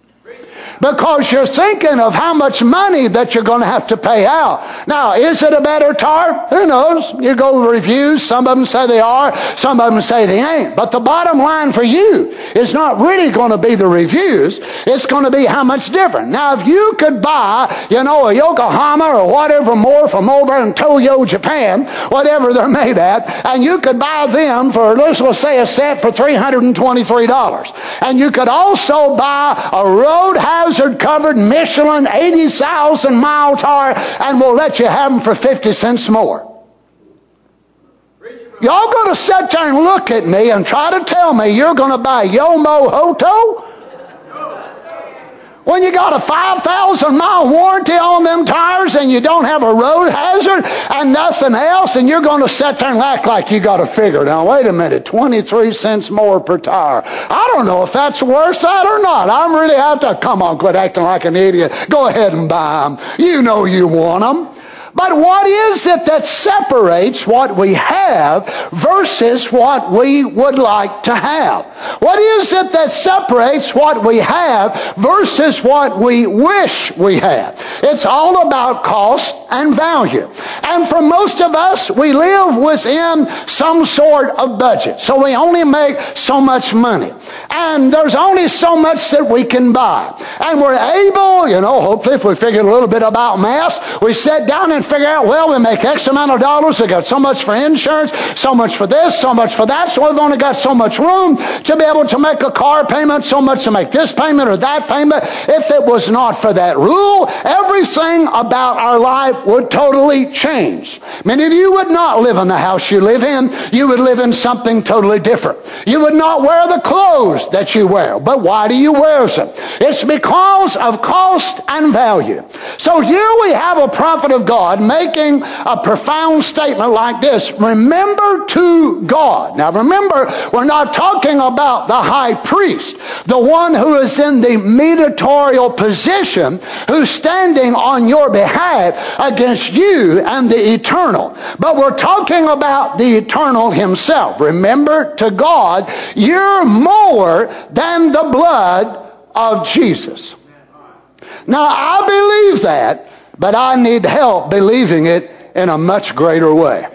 Because you're thinking of how much money that you're going to have to pay out. Now, is it a better tire? Who knows? You go to reviews. Some of them say they are. Some of them say they ain't. But the bottom line for you is not really going to be the reviews. It's going to be how much different. Now, if you could buy, you know, a Yokohama or whatever more from over in Toyo, Japan, whatever they're made at, and you could buy them for, let's say, a set for three hundred twenty-three dollars. And you could also buy a road hazard covered Michelin eighty thousand mile tire, and we'll let you have them for fifty cents more. Y'all going to sit there and look at me and try to tell me you're going to buy Yomo Hoto? When you got a five thousand mile warranty on them tires and you don't have a road hazard and nothing else, and you're going to sit there and act like you got a figure. Now, wait a minute, twenty-three cents more per tire. I don't know if that's worth that or not. I'm really out to, come on, quit acting like an idiot. Go ahead and buy them. You know you want them. But what is it that separates what we have versus what we would like to have? What is it that separates what we have versus what we wish we had? It's all about cost and value. And for most of us, we live within some sort of budget. So we only make so much money. And there's only so much that we can buy. And we're able, you know, hopefully if we figure a little bit about math, we sit down and figure out, well, we make X amount of dollars. We got so much for insurance, so much for this, so much for that. So we've only got so much room to be able to make a car payment, so much to make this payment or that payment. If it was not for that rule, everything about our life would totally change. Many of you would not live in the house you live in. You would live in something totally different. You would not wear the clothes that you wear. But why do you wear them? It's because of cost and value. So here we have a prophet of God making a profound statement like this. Remember to God. Now remember, we're not talking about the high priest, the one who is in the mediatorial position, who's standing on your behalf against you and the eternal. But we're talking about the eternal himself. Remember to God, you're more than the blood of Jesus. Now, I believe that, but I need help believing it in a much greater way.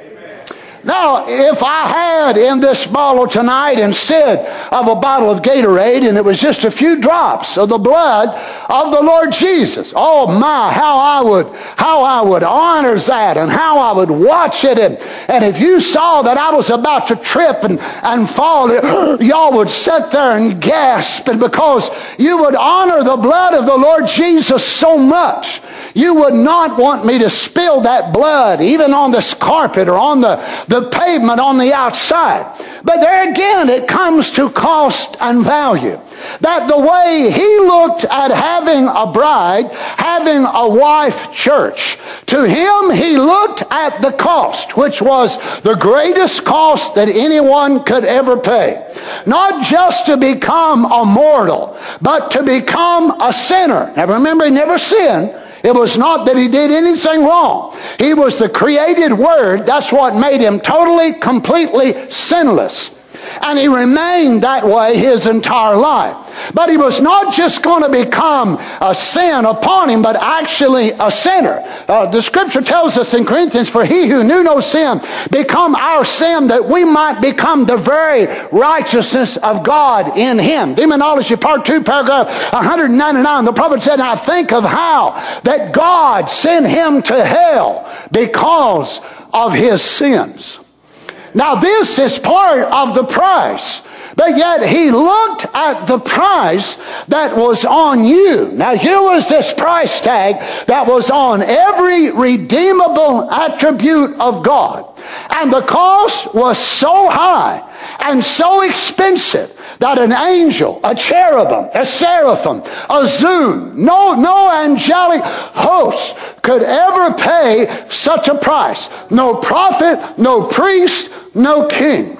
Now, if I had in this bottle tonight, instead of a bottle of Gatorade, and it was just a few drops of the blood of the Lord Jesus, oh my, how I would, how I would honor that, and how I would watch it. And, and if you saw that I was about to trip and, and fall, y'all would sit there and gasp, and because you would honor the blood of the Lord Jesus so much, you would not want me to spill that blood, even on this carpet or on the the pavement on the outside. But there again, it comes to cost and value. That the way he looked at having a bride, having a wife church, to him he looked at the cost, which was the greatest cost that anyone could ever pay. Not just to become a mortal, but to become a sinner. Now remember, he never sinned. It was not that he did anything wrong. He was the created Word. That's what made him totally, completely sinless. And he remained that way his entire life. But he was not just going to become a sin upon him, but actually a sinner. Uh, the Scripture tells us in Corinthians, for he who knew no sin become our sin, that we might become the very righteousness of God in him. Demonology, part two, paragraph one hundred ninety-nine. The prophet said, I think of how that God sent him to hell because of his sins. Now this is part of the price. But yet he looked at the price that was on you. Now here was this price tag that was on every redeemable attribute of God. And the cost was so high and so expensive that an angel, a cherubim, a seraphim, a zoon, no, no angelic host could ever pay such a price. No prophet, no priest, no king.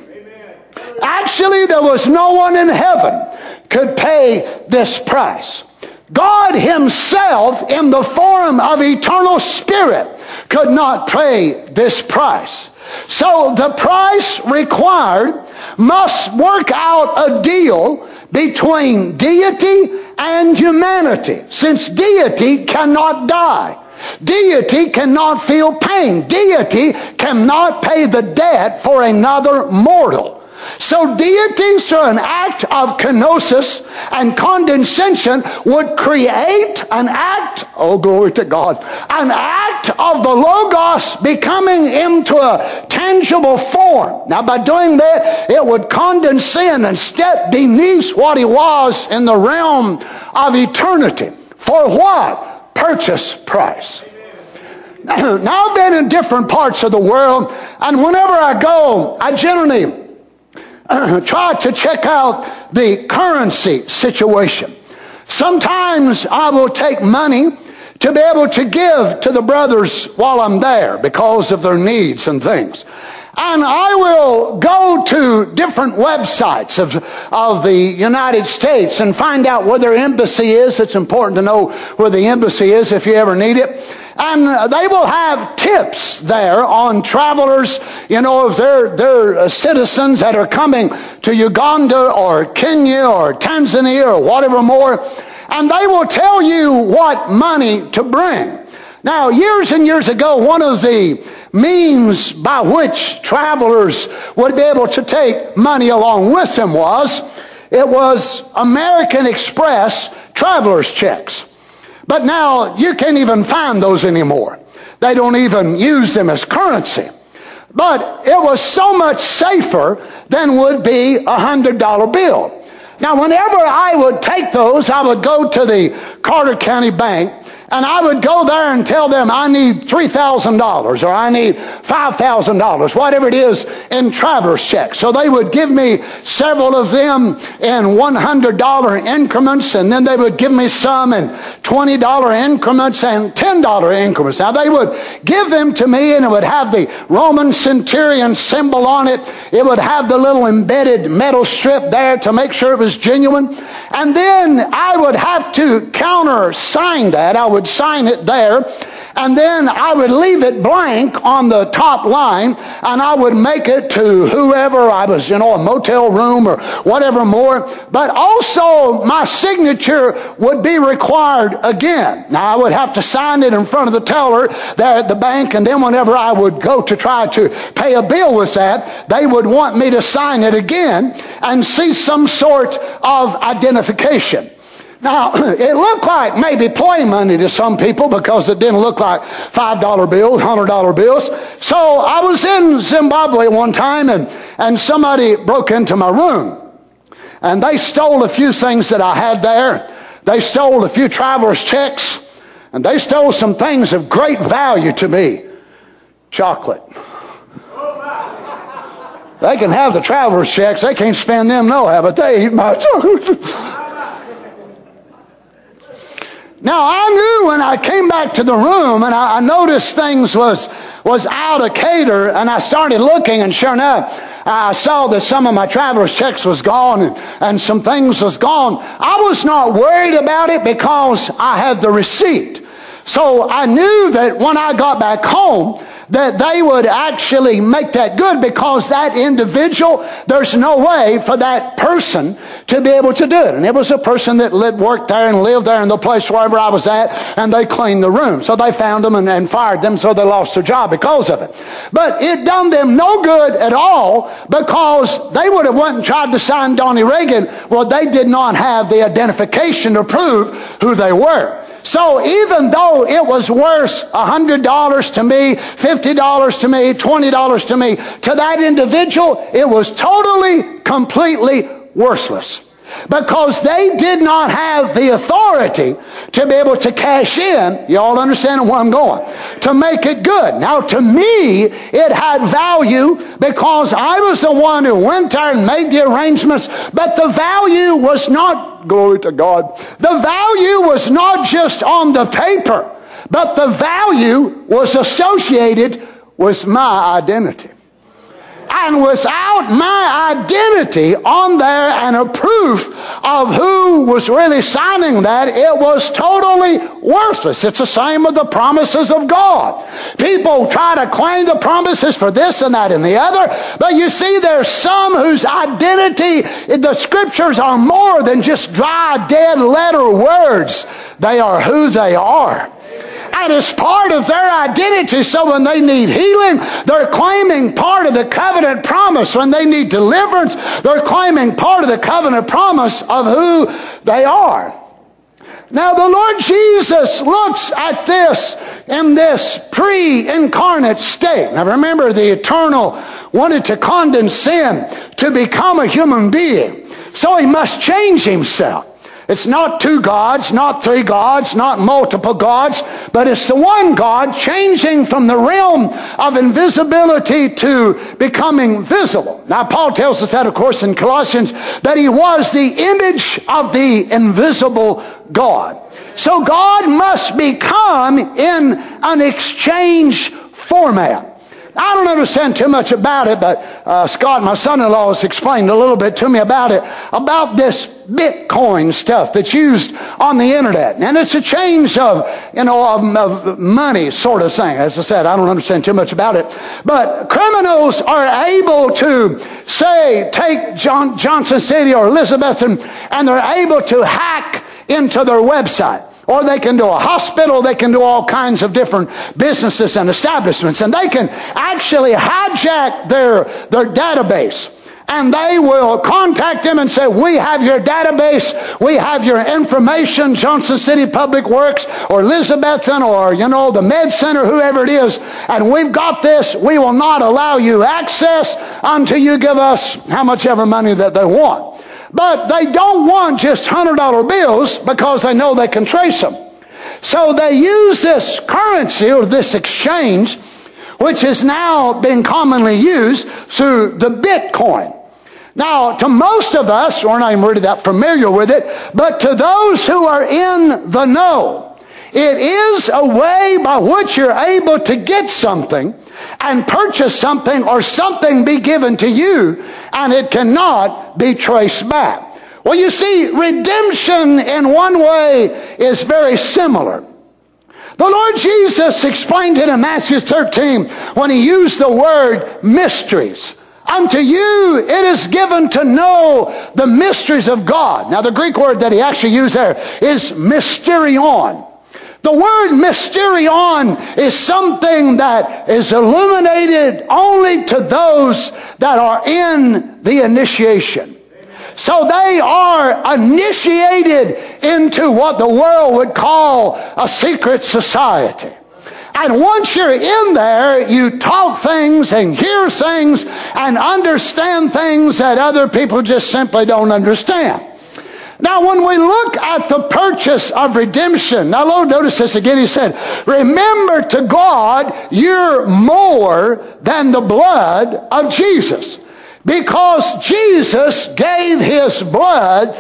Actually, there was no one in heaven could pay this price. God himself, in the form of eternal spirit, could not pay this price. So the price required must work out a deal between deity and humanity, since deity cannot die. Deity cannot feel pain. Deity cannot pay the debt for another mortal. So deity, through an act of kenosis and condescension, would create an act, oh glory to God, an act of the Logos becoming into a tangible form. Now by doing that, it would condescend and step beneath what he was in the realm of eternity. For what? Purchase price. Now I've been in different parts of the world, and whenever I go, I generally try to check out the currency situation. Sometimes I will take money to be able to give to the brothers while I'm there because of their needs and things. And I will go to different websites of, of the United States and find out where their embassy is. It's important to know where the embassy is if you ever need it. And they will have tips there on travelers, you know, if they're, they're citizens that are coming to Uganda or Kenya or Tanzania or whatever more. And they will tell you what money to bring. Now, years and years ago, one of the means by which travelers would be able to take money along with them was, it was American Express traveler's checks. But now you can't even find those anymore. They don't even use them as currency. But it was so much safer than would be a hundred dollar bill. Now whenever I would take those, I would go to the Carter County Bank, and I would go there and tell them I need three thousand dollars or I need five thousand dollars, whatever it is, in traveler's checks. So they would give me several of them in one hundred dollar increments, and then they would give me some in twenty dollar increments and ten dollar increments. Now they would give them to me, and it would have the Roman centurion symbol on it. It would have the little embedded metal strip there to make sure it was genuine. And then I would have to counter sign that. I would sign it there, and then I would leave it blank on the top line, and I would make it to whoever I was, you know, a motel room or whatever more. But also my signature would be required again. Now I would have to sign it in front of the teller there at the bank, and then whenever I would go to try to pay a bill with that, they would want me to sign it again and see some sort of identification. Now, it looked like maybe play money to some people because it didn't look like five dollar bills, one hundred dollar bills. So I was in Zimbabwe one time, and, and somebody broke into my room. And they stole a few things that I had there. They stole a few traveler's checks. And they stole some things of great value to me. Chocolate. They can have the traveler's checks. They can't spend them no how, but they eat my chocolate. Now, I knew when I came back to the room and I, I noticed things was, was out of cater, and I started looking, and sure enough, I saw that some of my traveler's checks was gone, and, and some things was gone. I was not worried about it because I had the receipt. So I knew that when I got back home, that they would actually make that good, because that individual, there's no way for that person to be able to do it. And it was a person that lived, worked there and lived there in the place wherever I was at, and they cleaned the room. So they found them and, and fired them, so they lost their job because of it. But it done them no good at all, because they would have went and tried to sign Donnie Reagan. Well, they did not have the identification to prove who they were. So even though it was worth one hundred dollars to me, fifty dollars to me, twenty dollars to me, to that individual, it was totally, completely worthless. Because they did not have the authority to be able to cash in, you all understand where I'm going, to make it good. Now, to me, it had value because I was the one who went there and made the arrangements, but the value was not, glory to God, the value was not just on the paper, but the value was associated with my identity. And without my identity on there and a proof of who was really signing that, it was totally worthless. It's the same with the promises of God. People try to claim the promises for this and that and the other, but you see, there's some whose identity, the scriptures are more than just dry, dead letter words. They are who they are. And it's part of their identity. So when they need healing, they're claiming part of the covenant promise. When they need deliverance, they're claiming part of the covenant promise of who they are. Now the Lord Jesus looks at this in this pre-incarnate state. Now remember, the Eternal wanted to condescend to become a human being. So he must change himself. It's not two gods, not three gods, not multiple gods, but it's the one God changing from the realm of invisibility to becoming visible. Now, Paul tells us that, of course, in Colossians, that he was the image of the invisible God. So God must become in an exchange format. I don't understand too much about it, but uh, Scott, my son-in-law, has explained a little bit to me about it, about this Bitcoin stuff that's used on the internet. And it's a change of, you know, of, of money sort of thing. As I said, I don't understand too much about it. But criminals are able to, say, take John, Johnson City or Elizabethton, and they're able to hack into their website. Or they can do a hospital, they can do all kinds of different businesses and establishments. And they can actually hijack their, their database. And they will contact them and say, we have your database, we have your information, Johnson City Public Works, or Elizabethton, or, you know, the Med Center, whoever it is, and we've got this. We will not allow you access until you give us how much ever money that they want. But they don't want just one hundred dollar bills because they know they can trace them. So they use this currency or this exchange, which is now being commonly used through the Bitcoin. Now, to most of us, we're not even really that familiar with it, but to those who are in the know, it is a way by which you're able to get something and purchase something, or something be given to you, and it cannot be traced back. Well, you see, redemption in one way is very similar. The Lord Jesus explained it in Matthew thirteen when he used the word mysteries. Unto you it is given to know the mysteries of God. Now the Greek word that he actually used there is mysterion. The word mysterion is something that is illuminated only to those that are in the initiation. So they are initiated into what the world would call a secret society. And once you're in there, you talk things and hear things and understand things that other people just simply don't understand. Now, when we look at the purchase of redemption, now Lord, notice this again. He said, remember to God, you're more than the blood of Jesus. Because Jesus gave his blood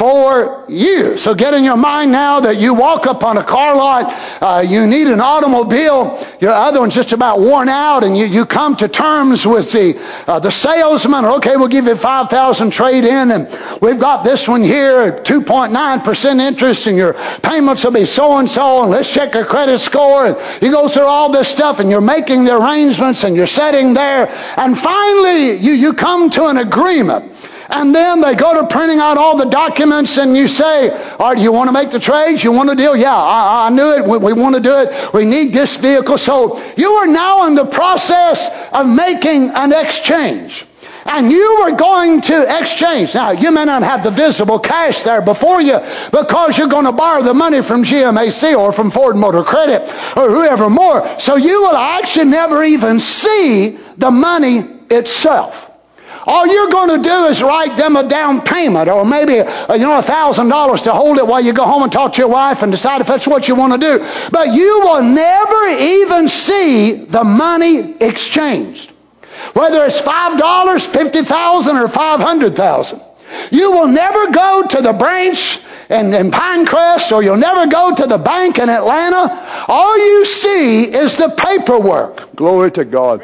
for you. So get in your mind now that you walk up on a car lot, uh, you need an automobile, your other one's just about worn out, and you, you come to terms with the uh, the salesman. Okay, we'll give you five thousand trade in, and we've got this one here at two point nine percent interest, and your payments will be so and so, and let's check your credit score. And you go through all this stuff, and you're making the arrangements, and you're sitting there, and finally you you come to an agreement. And then they go to printing out all the documents, and you say, all right, you want to make the trades? You want to deal? Yeah, I, I knew it. We, we want to do it. We need this vehicle. So you are now in the process of making an exchange. And you are going to exchange. Now, you may not have the visible cash there before you because you're going to borrow the money from G M A C or from Ford Motor Credit or whoever more. So you will actually never even see the money itself. All you're going to do is write them a down payment, or maybe uh, you know a thousand dollars to hold it while you go home and talk to your wife and decide if that's what you want to do. But you will never even see the money exchanged, whether it's five dollars, fifty thousand, or five hundred thousand. You will never go to the branch in, in Pinecrest, or you'll never go to the bank in Atlanta. All you see is the paperwork. Glory to God.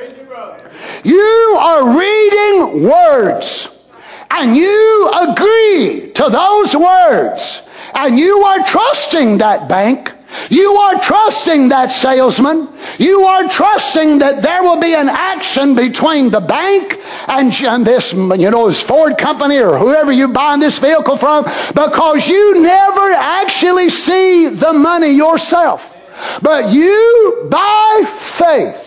You are reading words, and you agree to those words, and you are trusting that bank. You are trusting that salesman. You are trusting that there will be an action between the bank and, and this, you know, this Ford company or whoever you're buying this vehicle from, because you never actually see the money yourself. But you, by faith,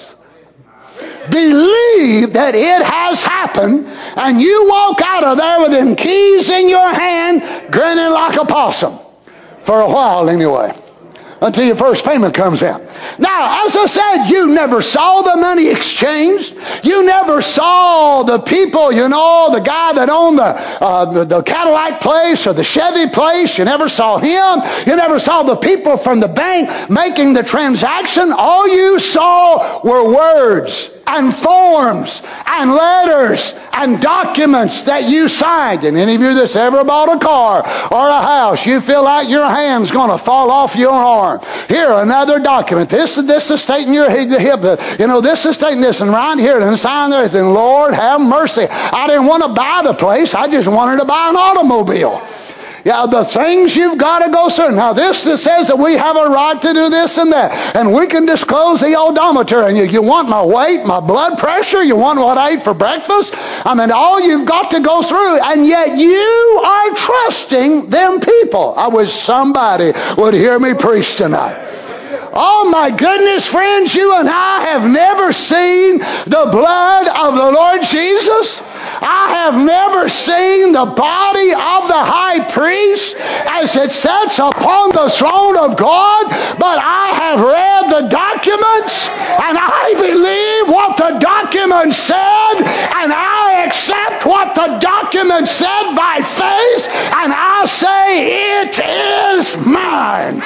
believe that it has happened, and you walk out of there with them keys in your hand, grinning like a possum. For a while, anyway. Until your first payment comes in. Now, as I said, you never saw the money exchanged. You never saw the people, you know, the guy that owned the, uh, the, the Cadillac place or the Chevy place. You never saw him. You never saw the people from the bank making the transaction. All you saw were words and forms and letters and documents that you signed. And any of you that's ever bought a car or a house, you feel like your hand's going to fall off your arm. Here, another document. This, this is stating your hip. You know, this is stating this. And right here, and sign there. And Lord, have mercy. I didn't want to buy the place. I just wanted to buy an automobile. Yeah, the things you've got to go through. Now, this that says that we have a right to do this and that, and we can disclose the odometer, and you, you want my weight, my blood pressure, you want what I ate for breakfast. I mean, all you've got to go through, and yet you are trusting them people. I wish somebody would hear me preach tonight. Oh my goodness, friends, you and I have never seen the blood of the Lord Jesus. I have never seen the body of the high priest as it sits upon the throne of God, but I have read the documents, and I believe what the document said, and I accept what the document said by faith, and I say, it is mine.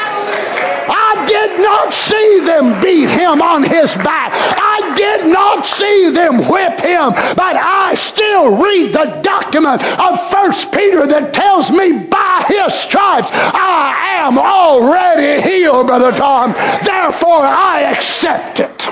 I did not see them beat him on his back. I did not see them whip him, but I still read the document of First Peter that tells me by his stripes I am already healed, Brother Tom. Therefore, I accept it.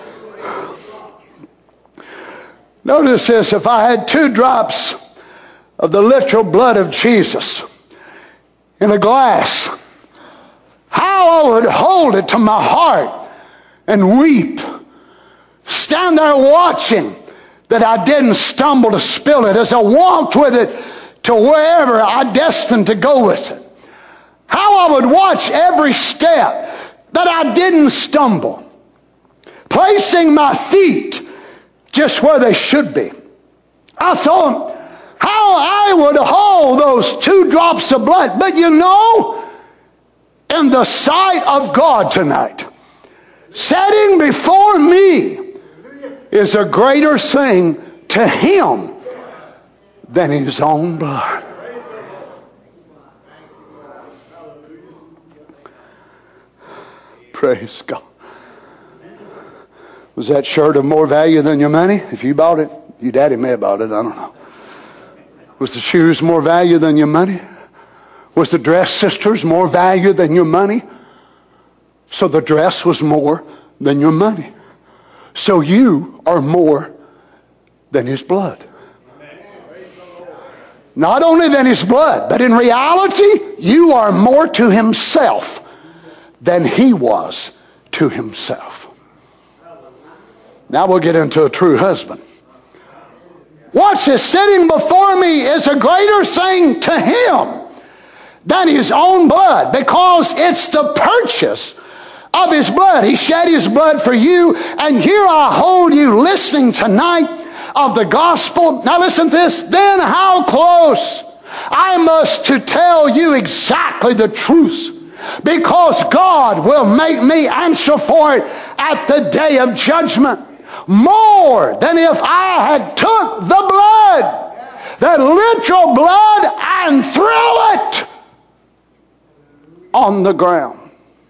Notice this, if I had two drops of the literal blood of Jesus in a glass, how I would hold it to my heart and weep. Stand there watching that I didn't stumble to spill it as I walked with it to wherever I destined to go with it. How I would watch every step that I didn't stumble, placing my feet just where they should be. I thought how I would hold those two drops of blood. But you know, in the sight of God tonight, setting before me is a greater thing to Him than His own blood. Praise God. Was that shirt of more value than your money? If you bought it, your daddy may have bought it, I don't know. Was the shoes more value than your money? Was the dress, sisters, more value than your money? So the dress was more than your money. So you are more than His blood. Not only than His blood, but in reality, you are more to Himself than He was to Himself. Now we'll get into a true husband. Watch this. Sitting before me is a greater thing to Him than His own blood, because it's the purchase of His blood. He shed His blood for you, and here I hold you listening tonight of the gospel. Now listen to this. Then how close I must to tell you exactly the truth, because God will make me answer for it at the day of judgment, more than if I had took the blood, the literal blood, and threw it on the ground.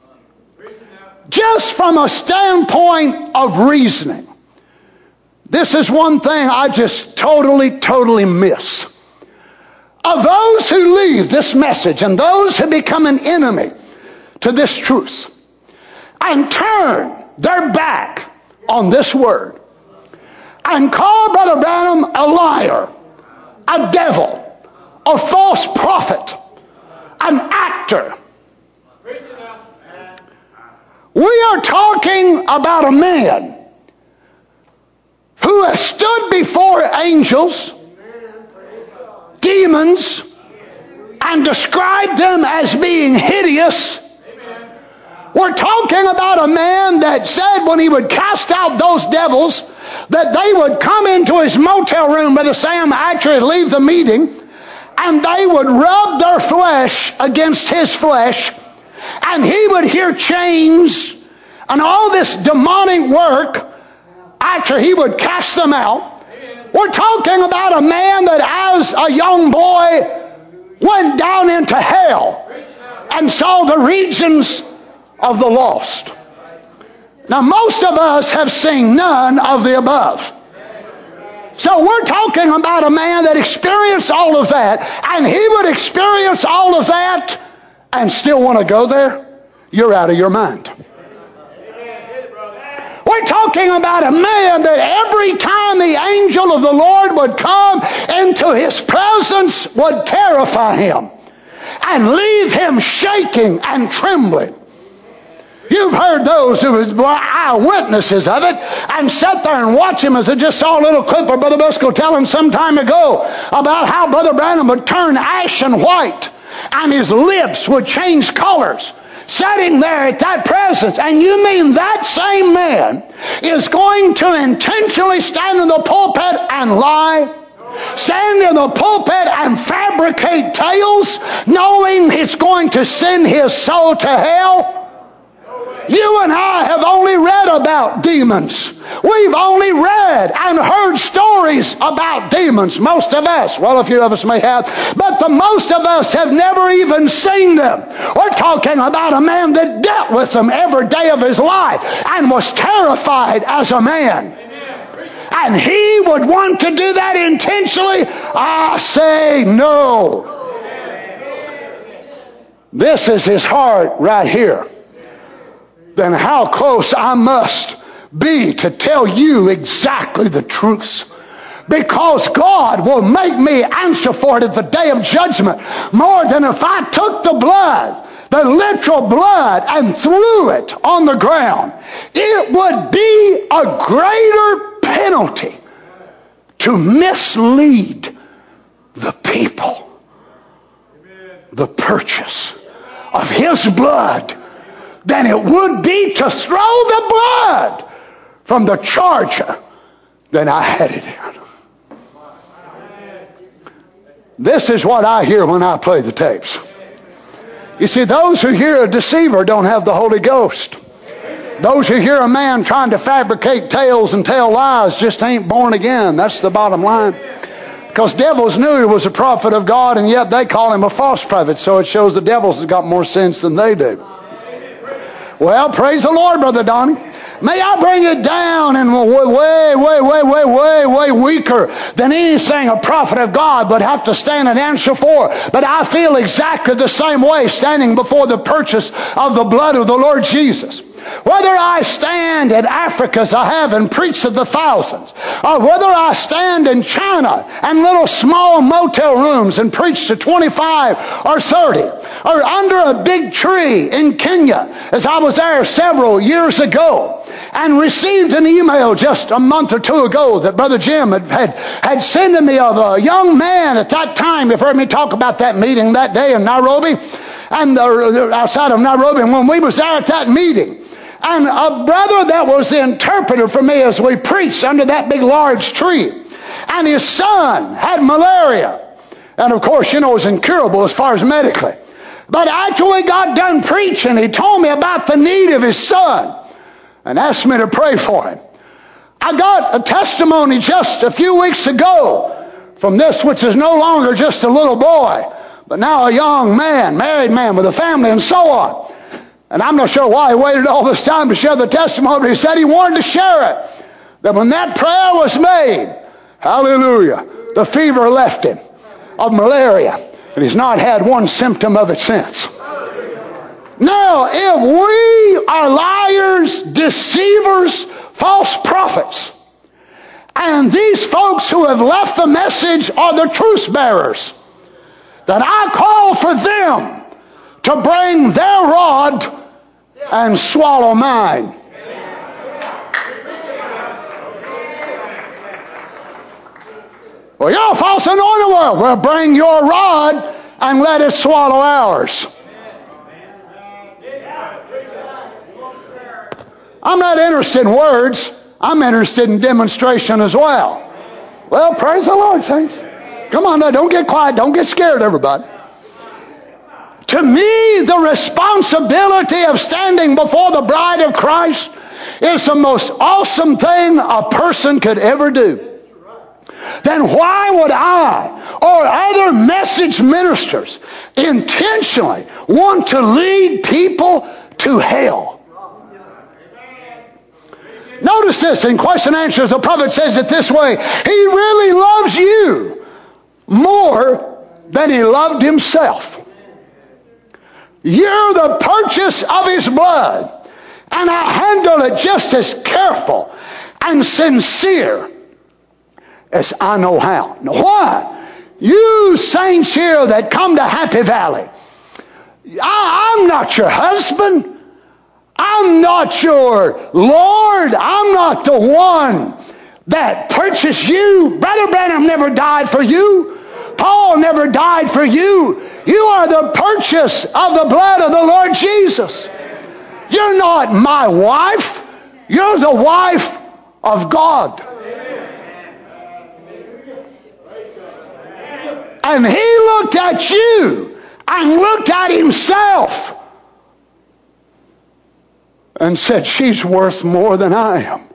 Just from a standpoint of reasoning, this is one thing I just totally, totally miss. Of those who leave this message and those who become an enemy to this truth and turn their back on this word and call Brother Branham a liar, a devil, a false prophet, an actor. We are talking about a man who has stood before angels, demons, and described them as being hideous. We're talking about a man that said when he would cast out those devils that they would come into his motel room, Brother Sam actually leave the meeting, and they would rub their flesh against his flesh, and he would hear chains and all this demonic work after he would cast them out. We're talking about a man that as a young boy went down into hell and saw the regions of the lost. Now most of us have seen none of the above. So we're talking about a man that experienced all of that, and he would experience all of that and still want to go there? You're out of your mind. We're talking about a man that every time the angel of the Lord would come into his presence would terrify him and leave him shaking and trembling. You've heard those who were eyewitnesses of it and sat there and watch him, as I just saw a little clip of Brother Busco telling some time ago about how Brother Branham would turn ashen white and his lips would change colors, sitting there at that presence. And you mean that same man is going to intentionally stand in the pulpit and lie? Stand in the pulpit and fabricate tales, knowing it's going to send his soul to hell? You and I have only read about demons. We've only read and heard stories about demons. Most of us, well, a few of us may have, but the most of us have never even seen them. We're talking about a man that dealt with them every day of his life and was terrified as a man. And he would want to do that intentionally? I say no. This is his heart right here. Then how close I must be to tell you exactly the truth. because God will make me answer for it at the day of judgment more than if I took the blood, the literal blood, and threw it on the ground. It would be a greater penalty to mislead the people. The purchase of his blood than it would be to throw the blood from the charger that I had it in. This is what I hear when I play the tapes. You see, those who hear a deceiver don't have the Holy Ghost. Those who hear a man trying to fabricate tales and tell lies just ain't born again. That's the bottom line. Because devils knew he was a prophet of God, and yet they call him a false prophet. So it shows the devils have got more sense than they do. Well, praise the Lord, Brother Donnie. May I bring it down and way, way, way, way, way, way weaker than anything a prophet of God would have to stand and answer for. But I feel exactly the same way standing before the purchase of the blood of the Lord Jesus. Whether I stand in Africa as I have and preach to the thousands, or whether I stand in China and little small motel rooms and preach to twenty-five or thirty, or under a big tree in Kenya, as I was there several years ago, and received an email just a month or two ago that Brother Jim had, had, had sent to me of a young man at that time. You've heard me talk about that meeting that day in Nairobi, and uh, outside of Nairobi, and when we was there at that meeting, and a brother that was the interpreter for me as we preached under that big large tree, and his son had malaria, and of course, you know, it was incurable as far as medically. But after we got done preaching, he told me about the need of his son and asked me to pray for him. I got a testimony just a few weeks ago from this, which is no longer just a little boy, but now a young man, married man with a family and so on. And I'm not sure why he waited all this time to share the testimony, but he said he wanted to share it. That when that prayer was made, hallelujah, the fever left him of malaria, and he's not had one symptom of it since. Now, if we are liars, deceivers, false prophets, and these folks who have left the message are the truth bearers, then I call for them to bring their rod and swallow mine. Well, you're a false anointed world. Well, bring your rod and let it swallow ours. I'm not interested in words. I'm interested in demonstration as well. Well, praise the Lord, saints. Come on now, don't get quiet. Don't get scared, everybody. To me, the responsibility of standing before the bride of Christ is the most awesome thing a person could ever do. Then why would I or other message ministers intentionally want to lead people to hell? Notice this in question and answers. The prophet says it this way: he really loves you more than he loved himself. You're the purchase of his blood, and I handle it just as careful and sincere as I know how. Now, why? You saints here that come to Happy Valley, I, I'm not your husband. I'm not your Lord. I'm not the one that purchased you. Brother Branham never died for you. Paul never died for you. You are the purchase of the blood of the Lord Jesus. You're not my wife. You're the wife of God. And he looked at you and looked at himself and said, she's worth more than I am.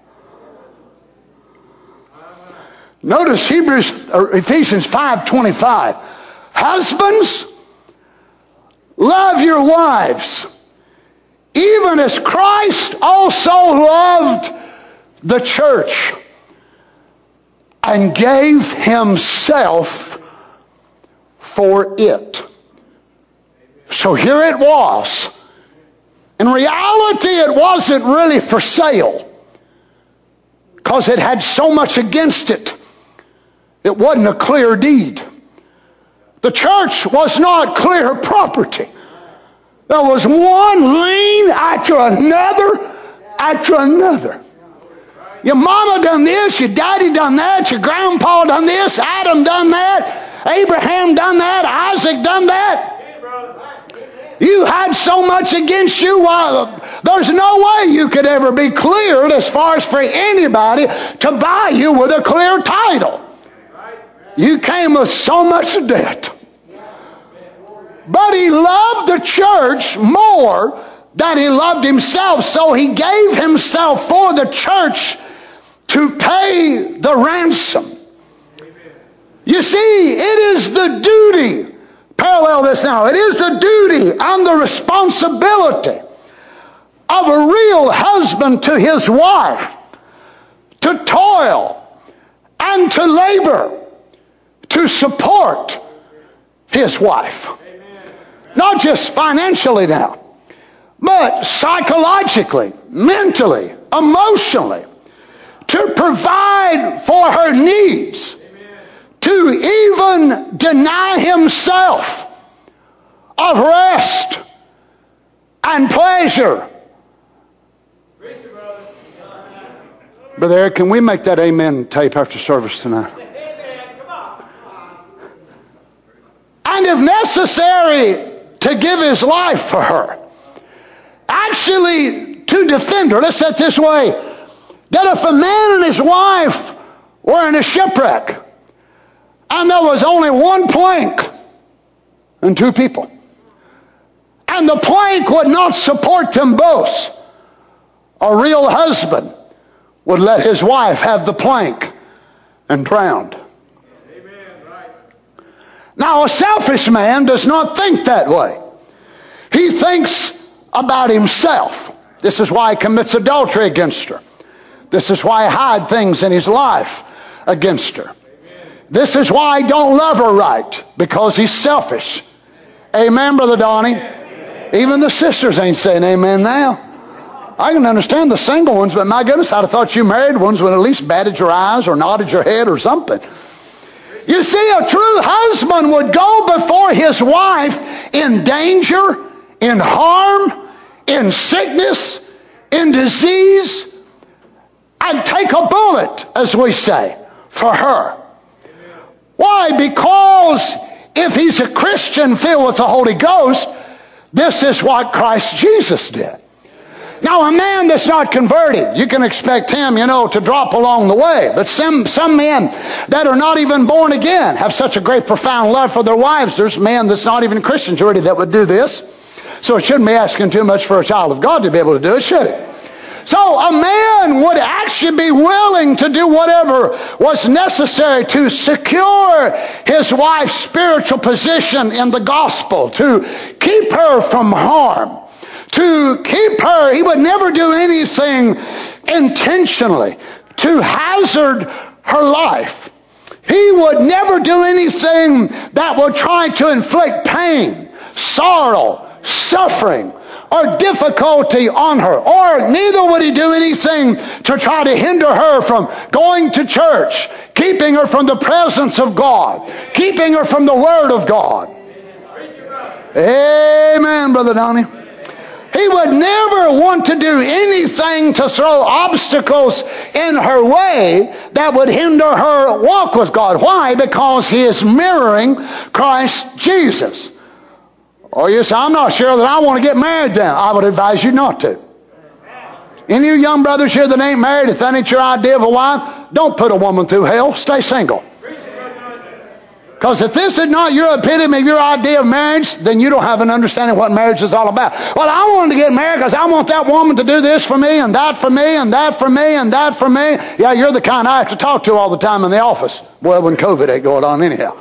Notice Hebrews, or Ephesians five twenty-five. Husbands, love your wives, even as Christ also loved the church and gave himself for it. So here it was. In reality, it wasn't really for sale because it had so much against it. It wasn't a clear deed. The church was not clear property. There was one lien after another, after another. Your mama done this, your daddy done that, your grandpa done this, Adam done that, Abraham done that, Isaac done that. You had so much against you, while there's no way you could ever be cleared as far as for anybody to buy you with a clear title. You came with so much debt. But he loved the church more than he loved himself, so he gave himself for the church to pay the ransom. You see, it is the duty, parallel this now, it is the duty and the responsibility of a real husband to his wife to toil and to labor to support his wife. Not just financially now, but psychologically, mentally, emotionally, to provide for her needs, to even deny himself of rest and pleasure. Brother Eric, can we make that amen tape after service tonight? And if necessary, to give his life for her. Actually, to defend her. Let's say it this way, that if a man and his wife were in a shipwreck, and there was only one plank and two people, and the plank would not support them both, a real husband would let his wife have the plank and drowned. Now, a selfish man does not think that way. He thinks about himself. This is why he commits adultery against her. This is why he hides things in his life against her. This is why he don't love her right, because he's selfish. Amen, Brother Donnie? Even the sisters ain't saying amen now. I can understand the single ones, but my goodness, I'd have thought you married ones would at least batted your eyes or nodded your head or something. You see, a true husband would go before his wife in danger, in harm, in sickness, in disease, and take a bullet, as we say, for her. Why? Because if he's a Christian filled with the Holy Ghost, this is what Christ Jesus did. Now, a man that's not converted, you can expect him, you know, to drop along the way. But some, some men that are not even born again have such a great profound love for their wives. There's men that's not even Christians already that would do this. So it shouldn't be asking too much for a child of God to be able to do it, should it? So a man would actually be willing to do whatever was necessary to secure his wife's spiritual position in the gospel, to keep her from harm. To keep her, he would never do anything intentionally to hazard her life. He would never do anything that would try to inflict pain, sorrow, suffering, or difficulty on her. Or neither would he do anything to try to hinder her from going to church, keeping her from the presence of God, keeping her from the Word of God. Amen, Brother Donnie. He would never want to do anything to throw obstacles in her way that would hinder her walk with God. Why? Because he is mirroring Christ Jesus. Oh, yes, I'm not sure that I want to get married then. I would advise you not to. Any of you young brothers here that ain't married, if that ain't your idea of a wife, don't put a woman through hell. Stay single. Because if this is not your epitome of your idea of marriage, then you don't have an understanding of what marriage is all about. Well, I wanted to get married because I want that woman to do this for me and that for me and that for me and that for me. Yeah, you're the kind I have to talk to all the time in the office. Well, when COVID ain't going on anyhow.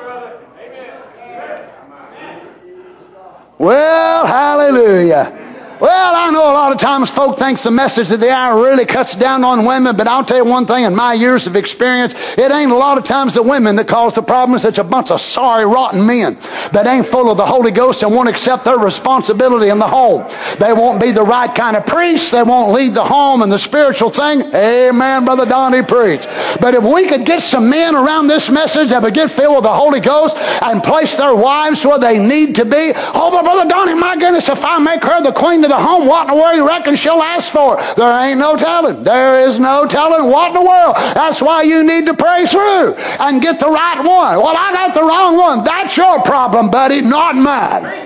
Well, hallelujah. Well, I know a lot of times folk think the message of the hour really cuts down on women, but I'll tell you one thing, in my years of experience, it ain't a lot of times the women that cause the problem. It's a bunch of sorry, rotten men that ain't full of the Holy Ghost and won't accept their responsibility in the home. They won't be the right kind of priests. They won't lead the home and the spiritual thing. Amen, Brother Donnie, preach. But if we could get some men around this message that would get filled with the Holy Ghost and place their wives where they need to be. Oh, but Brother Donnie, my goodness, if I make her the queen of the home, what in the world you reckon she'll ask for? There ain't no telling. There is no telling what in the world. That's why you need to pray through and get the right one. Well, I got the wrong one. That's your problem, buddy, not mine.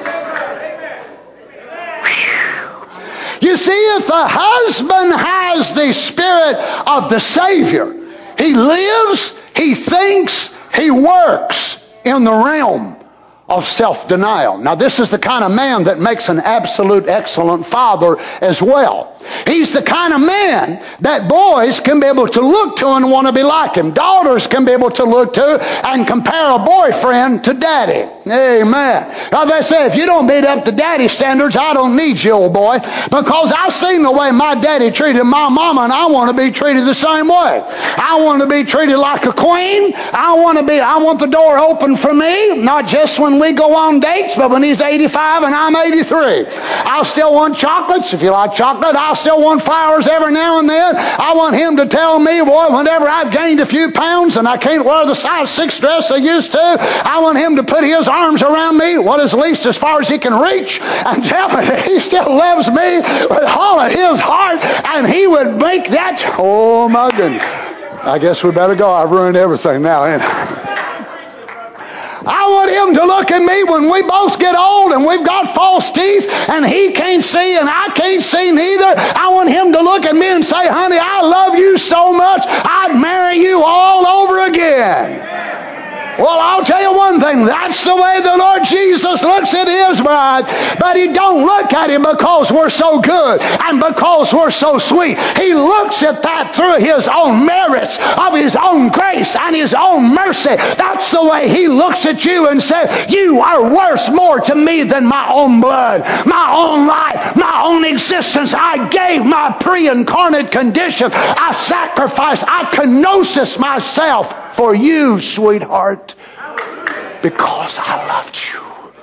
You see, if the husband has the spirit of the Savior, he lives, he thinks, he works in the realm of self-denial. Now, this is the kind of man that makes an absolute excellent father as well. He's the kind of man that boys can be able to look to and want to be like him. Daughters can be able to look to and compare a boyfriend to daddy. Amen. Now they say, if you don't meet up to daddy standards, I don't need you, old boy, because I've seen the way my daddy treated my mama, and I want to be treated the same way. I want to be treated like a queen. I want to be, I want the door open for me, not just when we go on dates, but when he's eighty-five and I'm eighty-three. I'll still want chocolates. If you like chocolate, I'll still want flowers every now and then. I want him to tell me, boy, whenever I've gained a few pounds and I can't wear the size six dress I used to, I want him to put his arms around me, what is least as far as he can reach, and tell me that he still loves me with all of his heart, and he would make that. Oh my goodness. I guess we better go. I've ruined everything now, ain't I? I want him to look at me when we both get old and we've got false teeth and he can't see and I can't see neither. I want him to look at me and say, honey, I love you so much, I'd marry you all over again. Well, I'll tell you one thing. That's the way the Lord Jesus looks at his bride. But he don't look at him because we're so good and because we're so sweet. He looks at that through his own merits of his own grace and his own mercy. That's the way he looks at you and says, you are worth more to me than my own blood, my own life, my own existence. I gave my pre-incarnate condition. I sacrificed. I kenosis myself for you, sweetheart, because I loved you.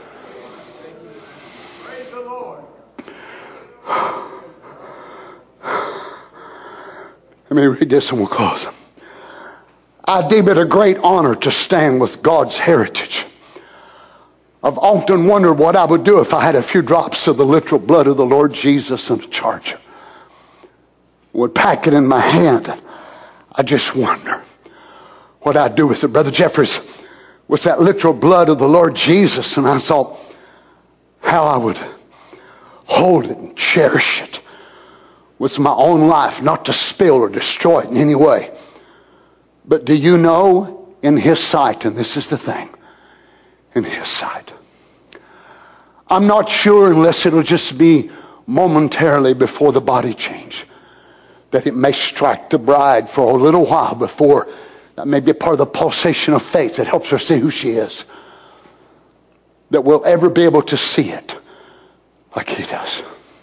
Praise the Lord. Let me read this and we'll close. I deem it a great honor to stand with God's heritage. I've often wondered what I would do if I had a few drops of the literal blood of the Lord Jesus in a charger. I would pack it in my hand. I just wonder what I'd do with it. Brother Jeffries, with that literal blood of the Lord Jesus, and I thought how I would hold it and cherish it with my own life, not to spill or destroy it in any way. But do you know, in his sight, and this is the thing, in his sight, I'm not sure, unless it'll just be momentarily before the body change, that it may strike the bride for a little while before. That may be a part of the pulsation of faith that helps her see who she is. That we'll ever be able to see it like he does.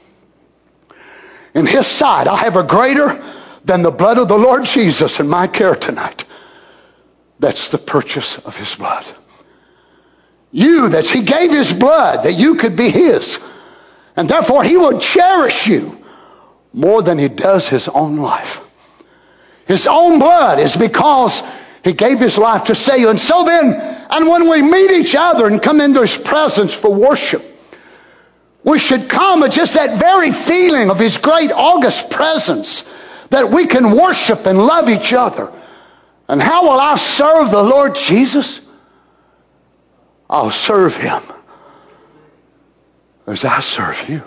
In his sight, I have a greater than the blood of the Lord Jesus in my care tonight. That's the purchase of his blood. You, that he gave his blood that you could be his. And therefore he would cherish you more than he does his own life. His own blood is because he gave his life to save you. And so then, and when we meet each other and come into his presence for worship, we should come with just that very feeling of his great august presence, that we can worship and love each other. And how will I serve the Lord Jesus? I'll serve him as I serve you.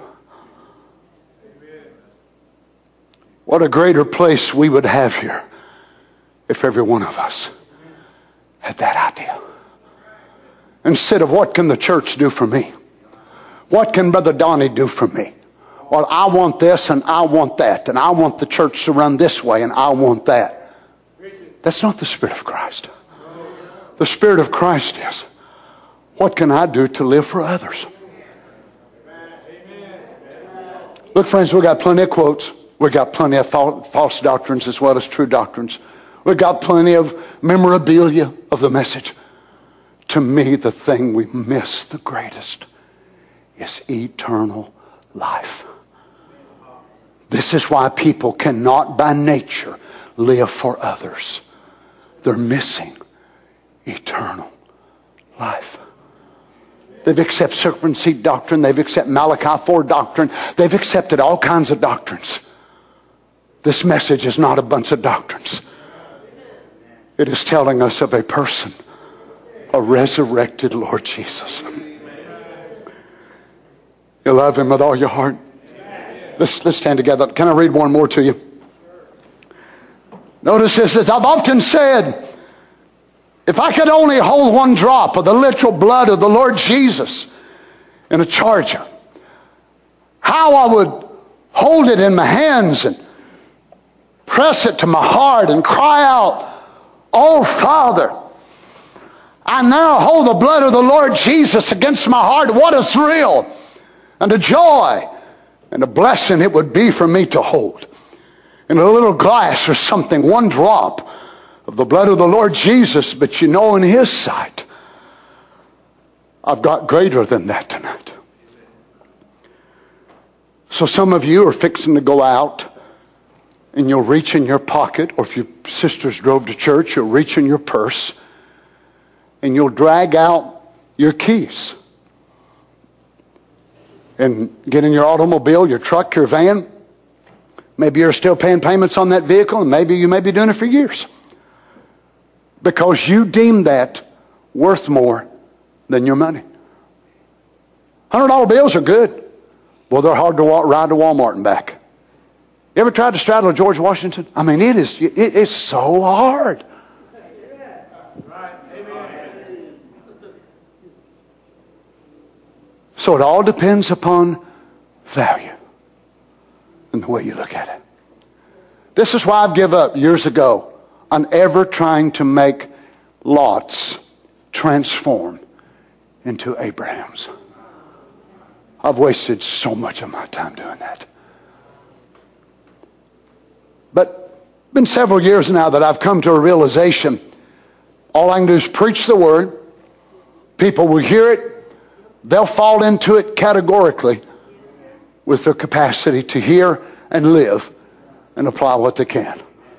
What a greater place we would have here if every one of us had that idea. Instead of what can the church do for me? What can Brother Donnie do for me? Well, I want this and I want that, and I want the church to run this way and I want that. That's not the Spirit of Christ. The Spirit of Christ is, what can I do to live for others? Look, friends, we got plenty of quotes. We got plenty of false doctrines as well as true doctrines. We got plenty of memorabilia of the message. To me, the thing we miss the greatest is eternal life. This is why people cannot by nature live for others. They're missing eternal life. They've accepted serpent seed doctrine. They've accepted Malachi four doctrine. They've accepted all kinds of doctrines. This message is not a bunch of doctrines. It is telling us of a person, a resurrected Lord Jesus. You love Him with all your heart. Let's, let's stand together. Can I read one more to you? Notice this. As I've often said, if I could only hold one drop of the literal blood of the Lord Jesus in a charger, how I would hold it in my hands and press it to my heart and cry out, "Oh, Father, I now hold the blood of the Lord Jesus against my heart. What a thrill and a joy and a blessing it would be for me to hold in a little glass or something, one drop of the blood of the Lord Jesus." But you know, in His sight, I've got greater than that tonight. So some of you are fixing to go out and you'll reach in your pocket, or if your sisters drove to church, you'll reach in your purse and you'll drag out your keys and get in your automobile, your truck, your van. Maybe you're still paying payments on that vehicle, and maybe you may be doing it for years, because you deem that worth more than your money. one hundred dollar bills are good. Well, they're hard to walk, ride to Walmart and back. You ever tried to straddle a George Washington? I mean, it is, it, it's so hard. So it all depends upon value and the way you look at it. This is why I've given up years ago on ever trying to make Lot's transform into Abraham's. I've wasted so much of my time doing that. But it's been several years now that I've come to a realization. All I can do is preach the Word. People will hear it. They'll fall into it categorically with their capacity to hear and live and apply what they can.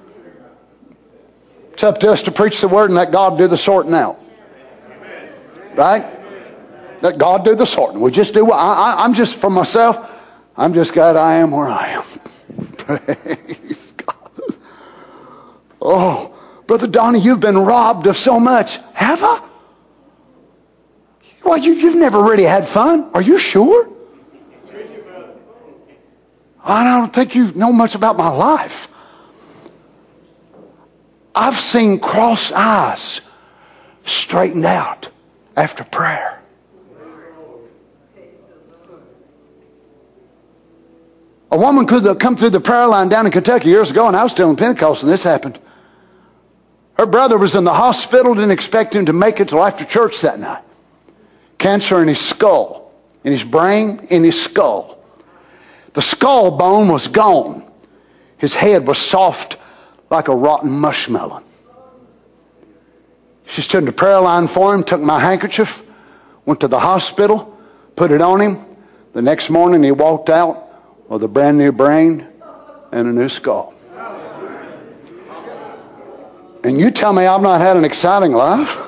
It's up to us to preach the Word and let God do the sorting out. Right? Let God do the sorting. We just do. I, I, I'm just, for myself, I'm just glad I am where I am. Praise God. Oh, Brother Donnie, you've been robbed of so much. Have I? Well, you, you've never really had fun. Are you sure? I don't think you know much about my life. I've seen cross eyes straightened out after prayer. A woman could come through the prayer line down in Kentucky years ago, and I was still in Pentecost, and this happened. Her brother was in the hospital, didn't expect him to make it till after church that night. Cancer in his skull, in his brain, in his skull. The skull bone was gone. His head was soft like a rotten mushmelon. She stood in the prayer line for him, took my handkerchief, went to the hospital, put it on him. The next morning he walked out with a brand new brain and a new skull. And you tell me I've not had an exciting life?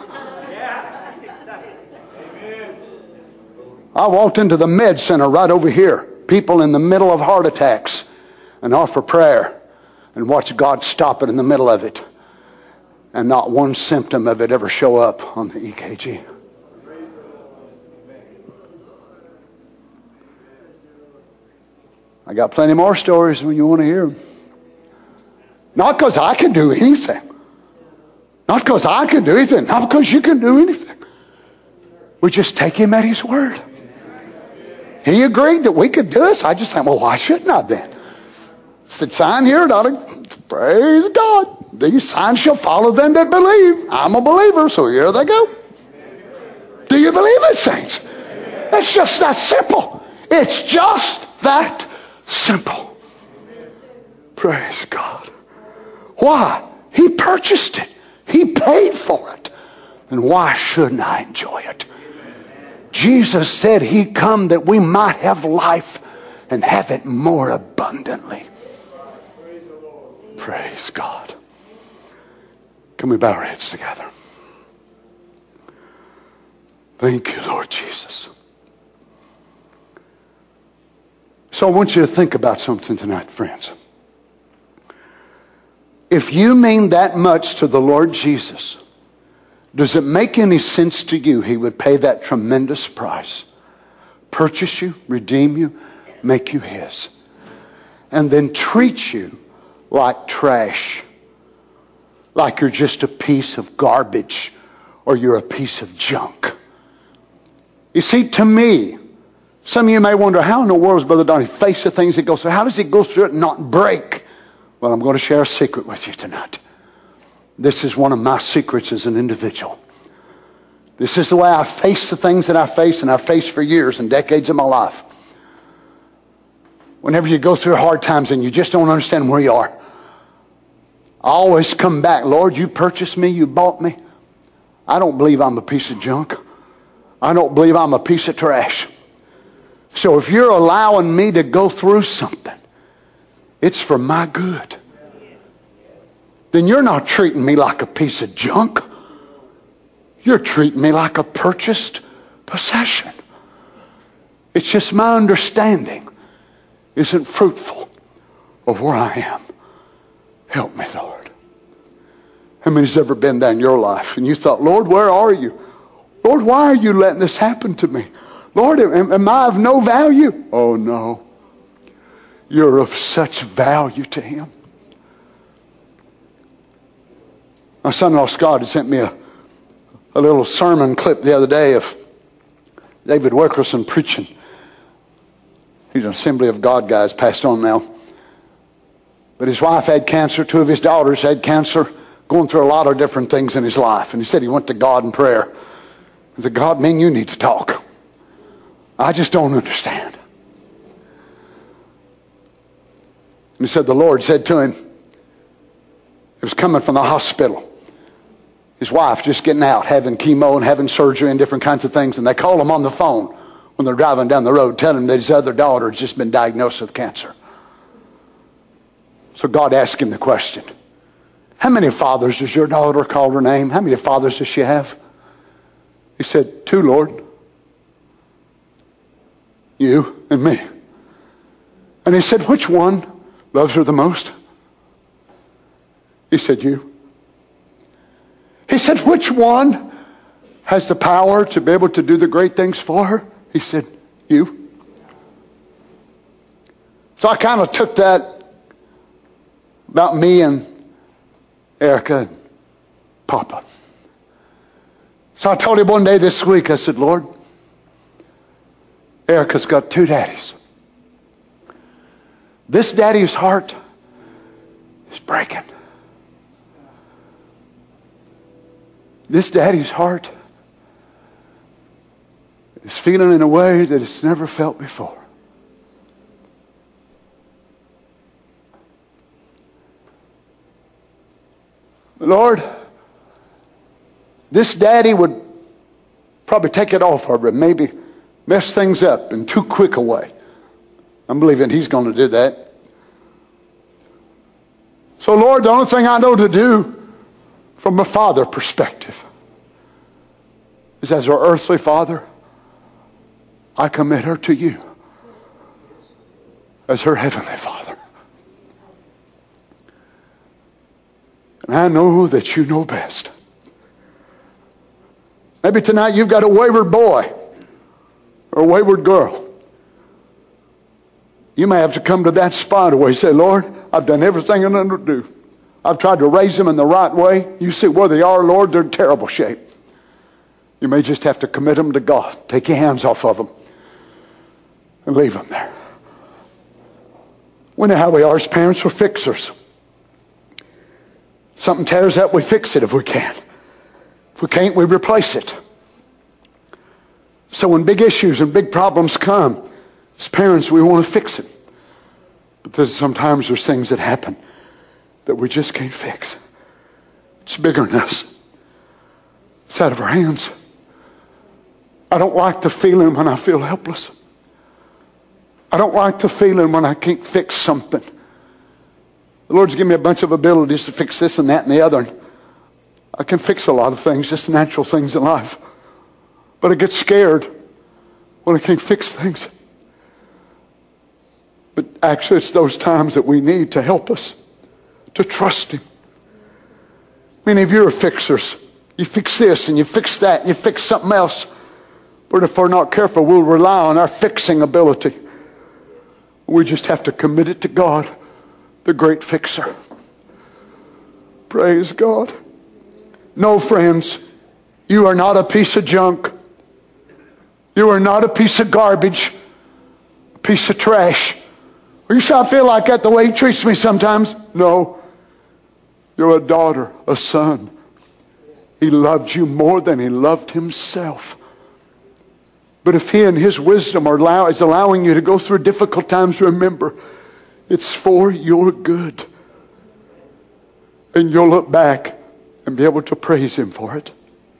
I walked into the med center right over here. People in the middle of heart attacks, and offer prayer and watch God stop it in the middle of it. And not one symptom of it ever show up on the E K G. I got plenty more stories when you want to hear them. Not because I can do anything. Not because I can do anything. Not because you can do anything. We just take Him at His word. He agreed that we could do this. I just said, well, why shouldn't I then? I said, sign here, darling. Praise God. These signs shall follow them that believe. I'm a believer, so here they go. Do you believe it, saints? It's just that simple. It's just that Simple. Praise God. Why? He purchased it. He paid for it. And why shouldn't I enjoy it? Jesus said He come that we might have life and have it more abundantly. Praise God. Can we bow our heads together? Thank you, Lord Jesus. So I want you to think about something tonight, friends. If you mean that much to the Lord Jesus, does it make any sense to you He would pay that tremendous price, purchase you, redeem you, make you His, and then treat you like trash, like you're just a piece of garbage or you're a piece of junk? You see, to me, some of you may wonder, how in the world does Brother Donnie face the things he goes through? How does he go through it and not break? Well, I'm going to share a secret with you tonight. This is one of my secrets as an individual. This is the way I face the things that I face, and I've faced for years and decades of my life. Whenever you go through hard times and you just don't understand where you are, I always come back, Lord, you purchased me, you bought me. I don't believe I'm a piece of junk. I don't believe I'm a piece of trash. So if you're allowing me to go through something, it's for my good. Then you're not treating me like a piece of junk. You're treating me like a purchased possession. It's just my understanding isn't fruitful of where I am. Help me, Lord. How many's ever been there in your life and you thought, Lord, where are you? Lord, why are you letting this happen to me? Lord, am, am I of no value? Oh, no. You're of such value to Him. My son-in-law Scott had sent me a, a little sermon clip the other day of David Wilkerson preaching. He's an Assembly of God guy, passed on now. But his wife had cancer. Two of his daughters had cancer, going through a lot of different things in his life. And he said he went to God in prayer. He said, God, man, you need to talk. I just don't understand. And he said the Lord said to him, it was coming from the hospital. His wife just getting out, having chemo and having surgery and different kinds of things. And they call him on the phone when they're driving down the road, telling him that his other daughter has just been diagnosed with cancer. So God asked him the question, how many fathers does your daughter call her name? How many fathers does she have? He said, two, Lord. You and me. And he said, which one loves her the most? He said, you. He said, which one has the power to be able to do the great things for her? He said, you. So I kind of took that about me and Erica and Papa. So I told him one day this week, I said, Lord, Erica's got two daddies. This daddy's heart is breaking. This daddy's heart is feeling in a way that it's never felt before. Lord, this daddy would probably take it off her, but maybe mess things up in too quick a way. I'm believing He's going to do that. So Lord, the only thing I know to do from a father perspective is, as our earthly father, I commit her to you as her heavenly Father. And I know that you know best. Maybe tonight you've got a wayward boy or a wayward girl. You may have to come to that spot where you say, Lord, I've done everything I know to do. I've tried to raise them in the right way. You see where they are, Lord, they're in terrible shape. You may just have to commit them to God. Take your hands off of them and leave them there. We know how we are as parents. We're fixers. Something tears up, we fix it if we can. If we can't, we replace it. So when big issues and big problems come, as parents, we want to fix it. But there's sometimes there's things that happen that we just can't fix. It's bigger than us. It's out of our hands. I don't like the feeling when I feel helpless. I don't like the feeling when I can't fix something. The Lord's given me a bunch of abilities to fix this and that and the other. I can fix a lot of things, just natural things in life. But I get scared when I can't fix things. But actually, it's those times that we need to help us, to trust Him. Many of you are fixers. You fix this and you fix that and you fix something else. But if we're not careful, we'll rely on our fixing ability. We just have to commit it to God, the great fixer. Praise God. No, friends, you are not a piece of junk. You are not a piece of garbage, a piece of trash. You say, I feel like that the way He treats me sometimes. No, you're a daughter, a son. He loved you more than He loved Himself. But if He in His wisdom are allow, is allowing you to go through difficult times, remember, it's for your good. And you'll look back and be able to praise Him for it.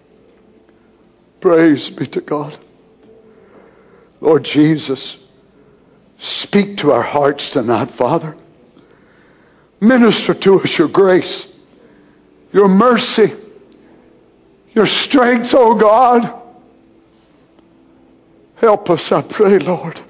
Praise be to God. Lord Jesus, speak to our hearts tonight, Father. Minister to us your grace, your mercy, your strength, oh God. Help us, I pray, Lord.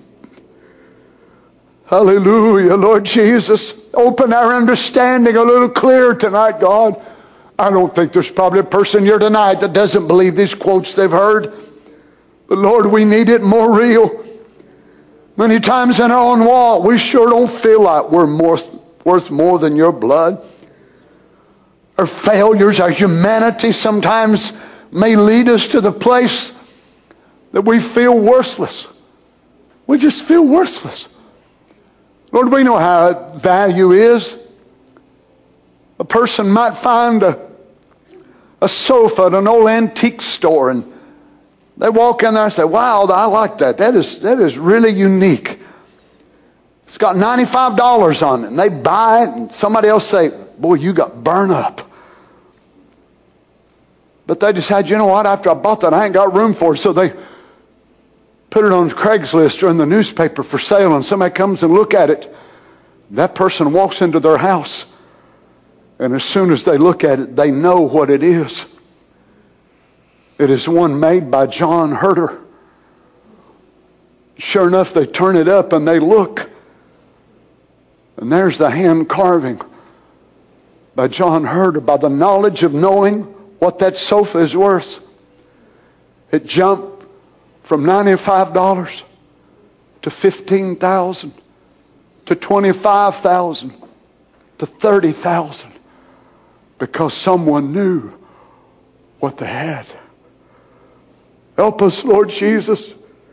Hallelujah, Lord Jesus. Open our understanding a little clearer tonight, God. I don't think there's probably a person here tonight that doesn't believe these quotes they've heard. But Lord, we need it more real. Many times in our own walk, we sure don't feel like we're more, worth more than your blood. Our failures, our humanity sometimes may lead us to the place that we feel worthless. We just feel worthless. Lord, we know how value is. A person might find a, a sofa at an old antique store, and they walk in there and say, wow, I like that. That is, that is really unique. It's got ninety-five dollars on it. And they buy it, and somebody else say, boy, you got burned up. But they decide, you know what, after I bought that, I ain't got room for it. So they put it on Craigslist or in the newspaper for sale, and somebody comes and look at it. That person walks into their house, and as soon as they look at it, they know what it is. It is one made by John Herter. Sure enough, they turn it up and they look, and there's the hand carving by John Herter, by the knowledge of knowing what that sofa is worth. It jumped from ninety-five dollars to fifteen thousand dollars to twenty-five thousand dollars to thirty thousand dollars because someone knew what they had. Help us, Lord Jesus.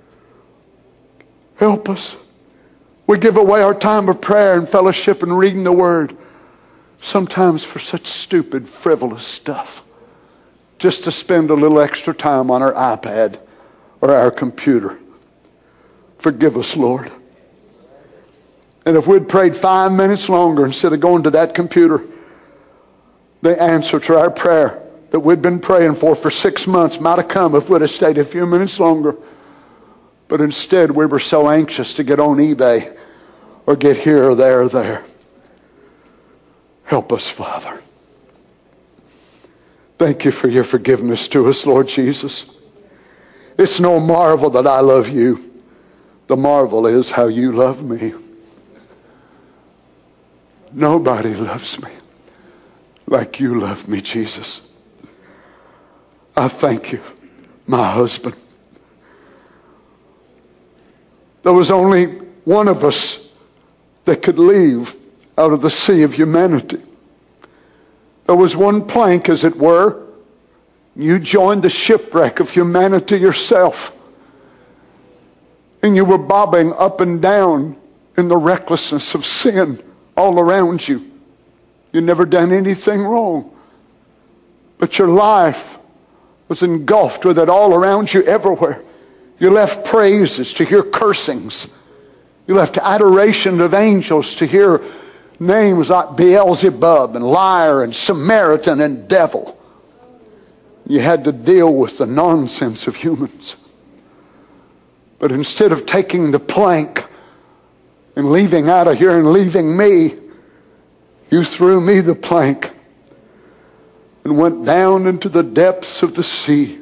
Help us. We give away our time of prayer and fellowship and reading the Word sometimes for such stupid, frivolous stuff. Just to spend a little extra time on our iPad or our computer. Forgive us, Lord. And if we'd prayed five minutes longer instead of going to that computer, the answer to our prayer that we'd been praying for for six months might have come if we'd have stayed a few minutes longer. But instead, we were so anxious to get on eBay or get here or there or there. Help us, Father. Thank you for your forgiveness to us, Lord Jesus. It's no marvel that I love you. The marvel is how you love me. Nobody loves me like you love me, Jesus. I thank you, my husband. There was only one of us that could leave out of the sea of humanity. There was one plank, as it were. You joined the shipwreck of humanity yourself. And you were bobbing up and down in the recklessness of sin all around you. You'd never done anything wrong. But your life was engulfed with it all around you everywhere. You left praises to hear cursings. You left adoration of angels to hear names like Beelzebub and liar and Samaritan and devil. You had to deal with the nonsense of humans. But instead of taking the plank and leaving out of here and leaving me, you threw me the plank and went down into the depths of the sea.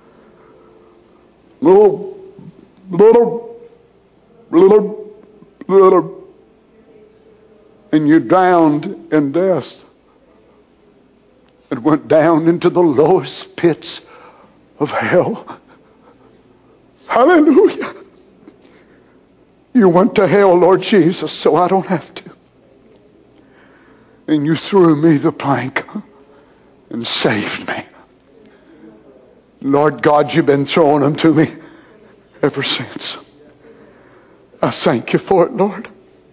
Little, little, little, little. And you drowned in death and went down into the lowest pits of hell. Hallelujah. You went to hell, Lord Jesus, so I don't have to. And you threw me the plank and saved me. Lord God, you've been throwing them to me ever since. I thank you for it, Lord.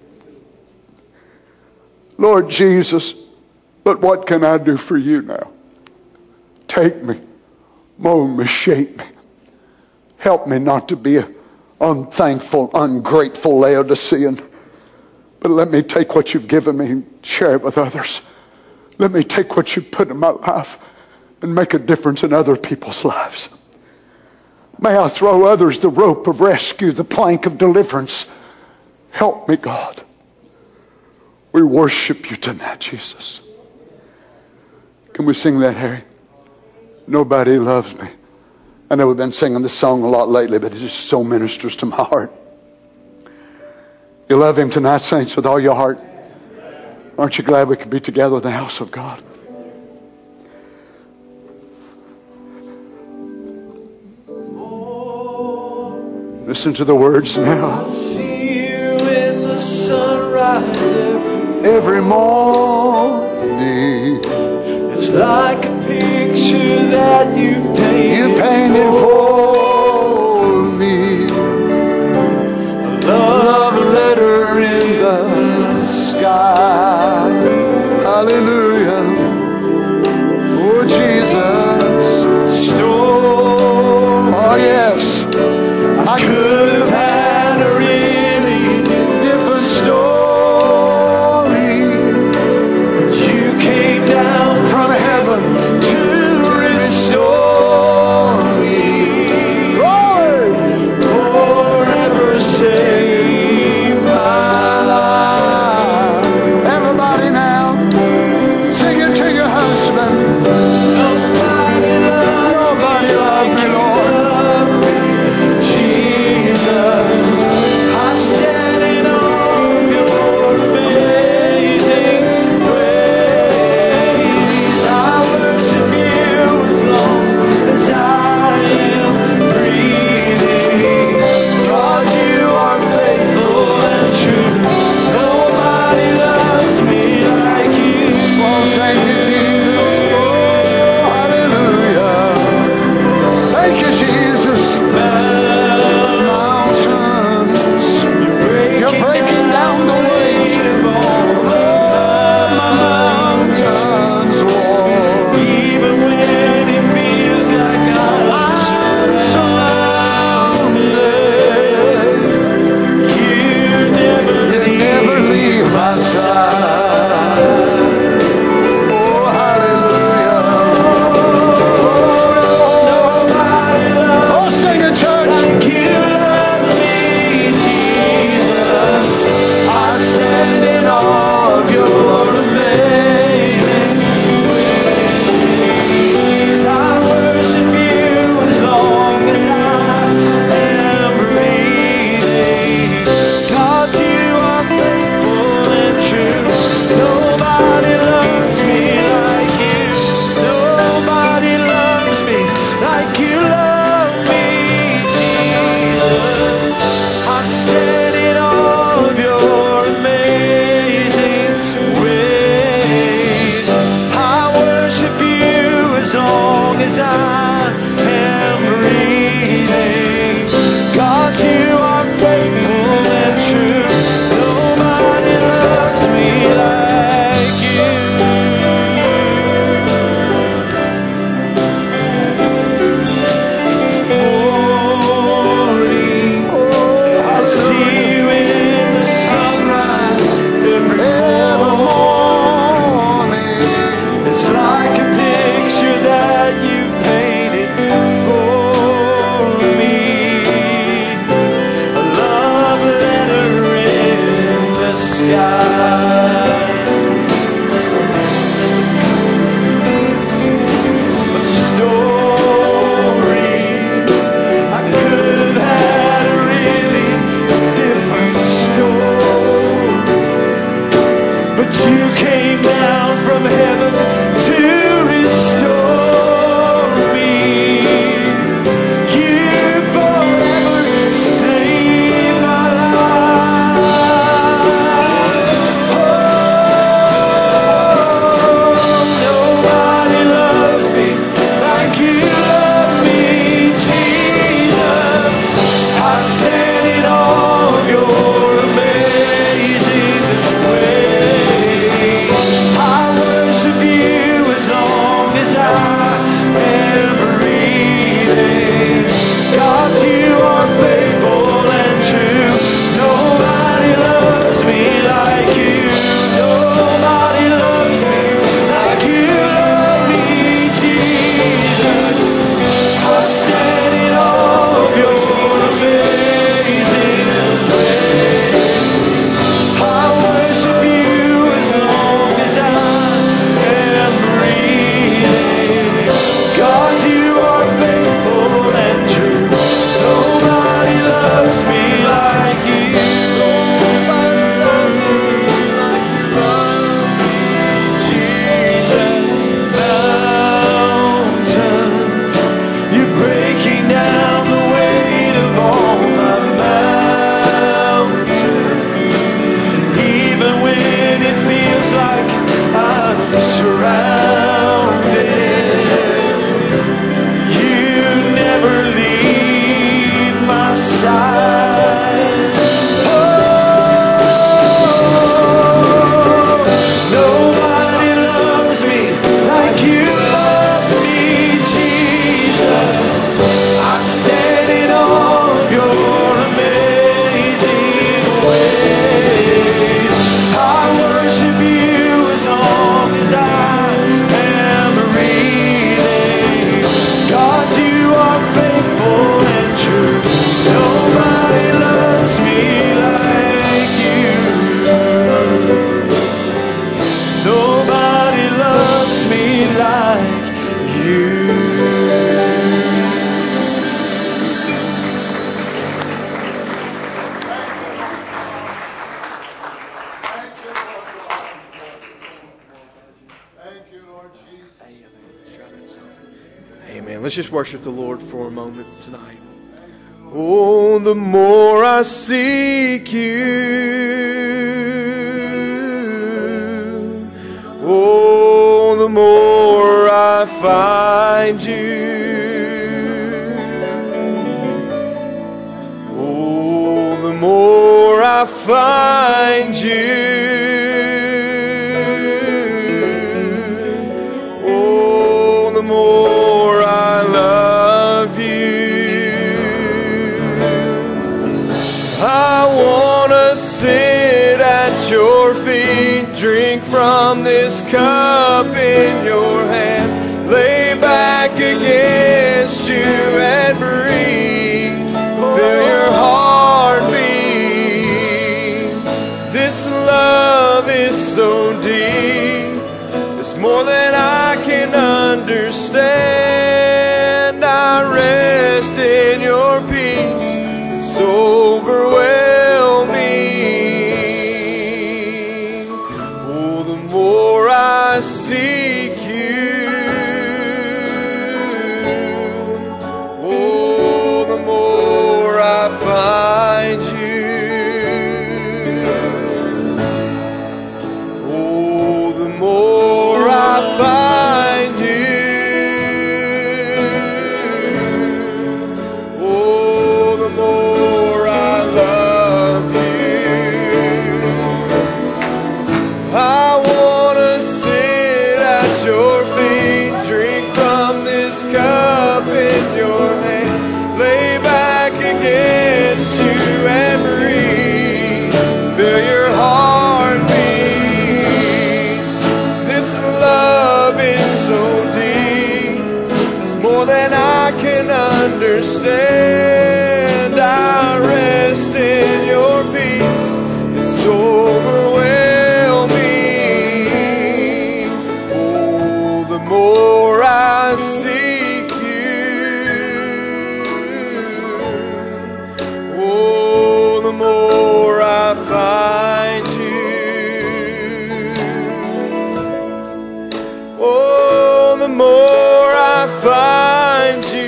Lord Jesus, but what can I do for you now? Take me, mold me, shape me. Help me not to be an unthankful, ungrateful Laodicean. But let me take what you've given me and share it with others. Let me take what you've put in my life and make a difference in other people's lives. May I throw others the rope of rescue, the plank of deliverance. Help me, God. We worship you tonight, Jesus. Can we sing that, Harry? Nobody loves me. I know we've been singing this song a lot lately, but it just so ministers to my heart. You love him tonight, saints, with all your heart. Aren't you glad we could be together in the house of God? Listen to the words now. See you in the sunrise every, Every morning it's like a picture that you've painted. you painted for me. A love letter in The sky. Hallelujah. Oh, Jesus. storm. Oh, yes. I Could have had a really different story. You came down From heaven to restore me. Amen. Let's just worship the Lord for a moment tonight. Oh, the more I seek you, oh, the more I find you. Oh, the more I find you. Oh, the more I love you. I want to sit at your feet, drink from this cup in your hand, lay back against you and breathe, feel your heartbeat. This love is so deep, it's more than I can understand. I rest in your peace, it's overwhelming. Oh, the more I seek you, oh, the more I find you. Oh, the more I find you. Oh, the more I love you. I want to sit at your feet, drink from this cup in your hand, lay back against you and breathe, feel your heartbeat. This love is so deep, it's more than I can understand. I rest in your peace, it's overwhelming. Oh, the more I seek you, oh, the more I find you. Oh, the more I find you.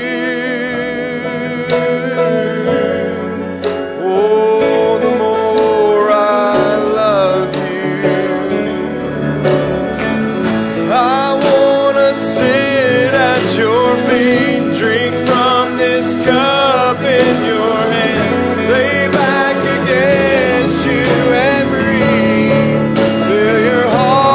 Oh, the more I love you. I want to sit at your feet, drink from this cup in your hand, lay back against you and breathe, feel your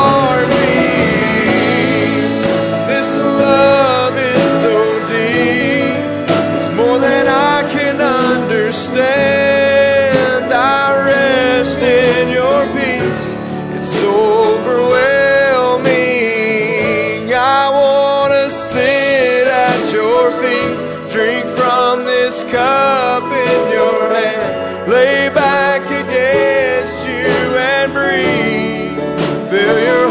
heartbeat. This love is so deep, it's more than I can understand. I rest in your peace, it's overwhelming. I want to sit at your feet, drink from this cup in your hand, lay back against you and breathe, feel your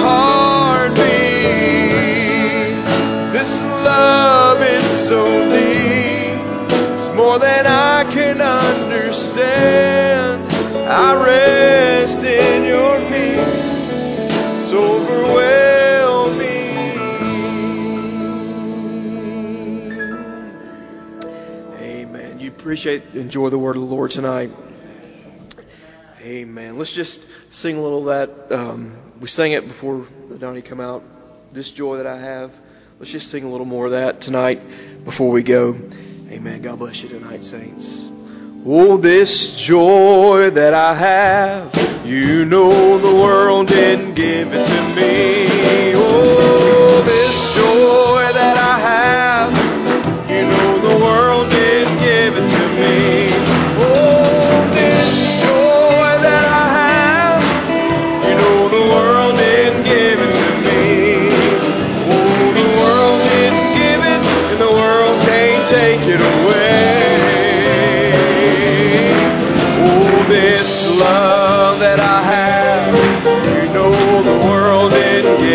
heartbeat. This love is so deep, it's more than I can understand. I rest in your peace, it's overwhelming. Amen. You appreciate, enjoy the word of the Lord tonight. Amen. Let's just sing a little of that. Um, we sang it before Donnie come out. This joy that I have. Let's just sing a little more of that tonight before we go. Amen. God bless you tonight, saints. Oh, this joy that I have, you know the world didn't give it to me. Oh, this joy that I have, you know the world didn't give it to me. Oh, this joy that I have, you know the world didn't give it to me. Oh, the world didn't give it, and the world can't take it away. Oh, this love that I have, you know the world didn't give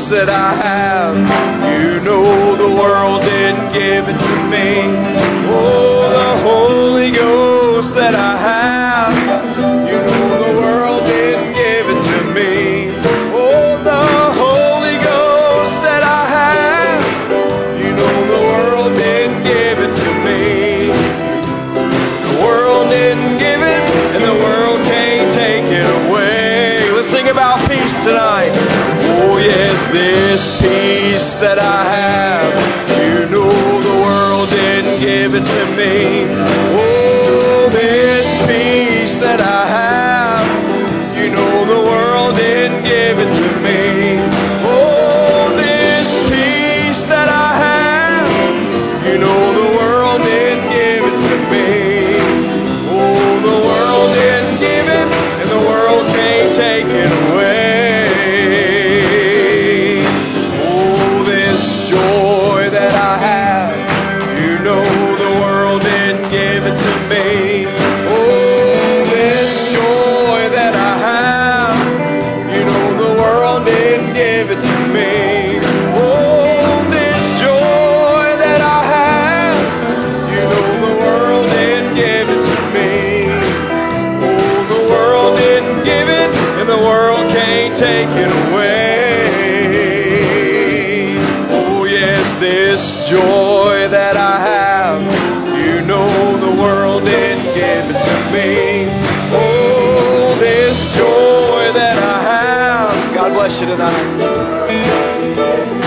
Ghost that I have. You know the world didn't give it to me. Oh, the Holy Ghost that I have. You know the world didn't give it to me. Oh, the Holy Ghost that I have. You know the world didn't give it to me. The world didn't give it, and the world can't take it away. Let's sing about peace tonight. Oh yes, this peace that I have. You know the world didn't give it to me. Oh, this peace that I have. You know the world didn't give it to me. Oh, this peace that I have. You know the world didn't give it to me. Oh, the world didn't give it, and the world can't take it away. Oh, this joy that I have. You know the world didn't give it to me. Oh, this joy that I have. You know the world didn't give it to me. Oh, this joy that I have. You know the world didn't give it to me. Oh, the world didn't give it, and the world can't take it away. Oh yes, this joy that I have. You know the world didn't give it to me. Oh, this joy that I have. God bless you tonight.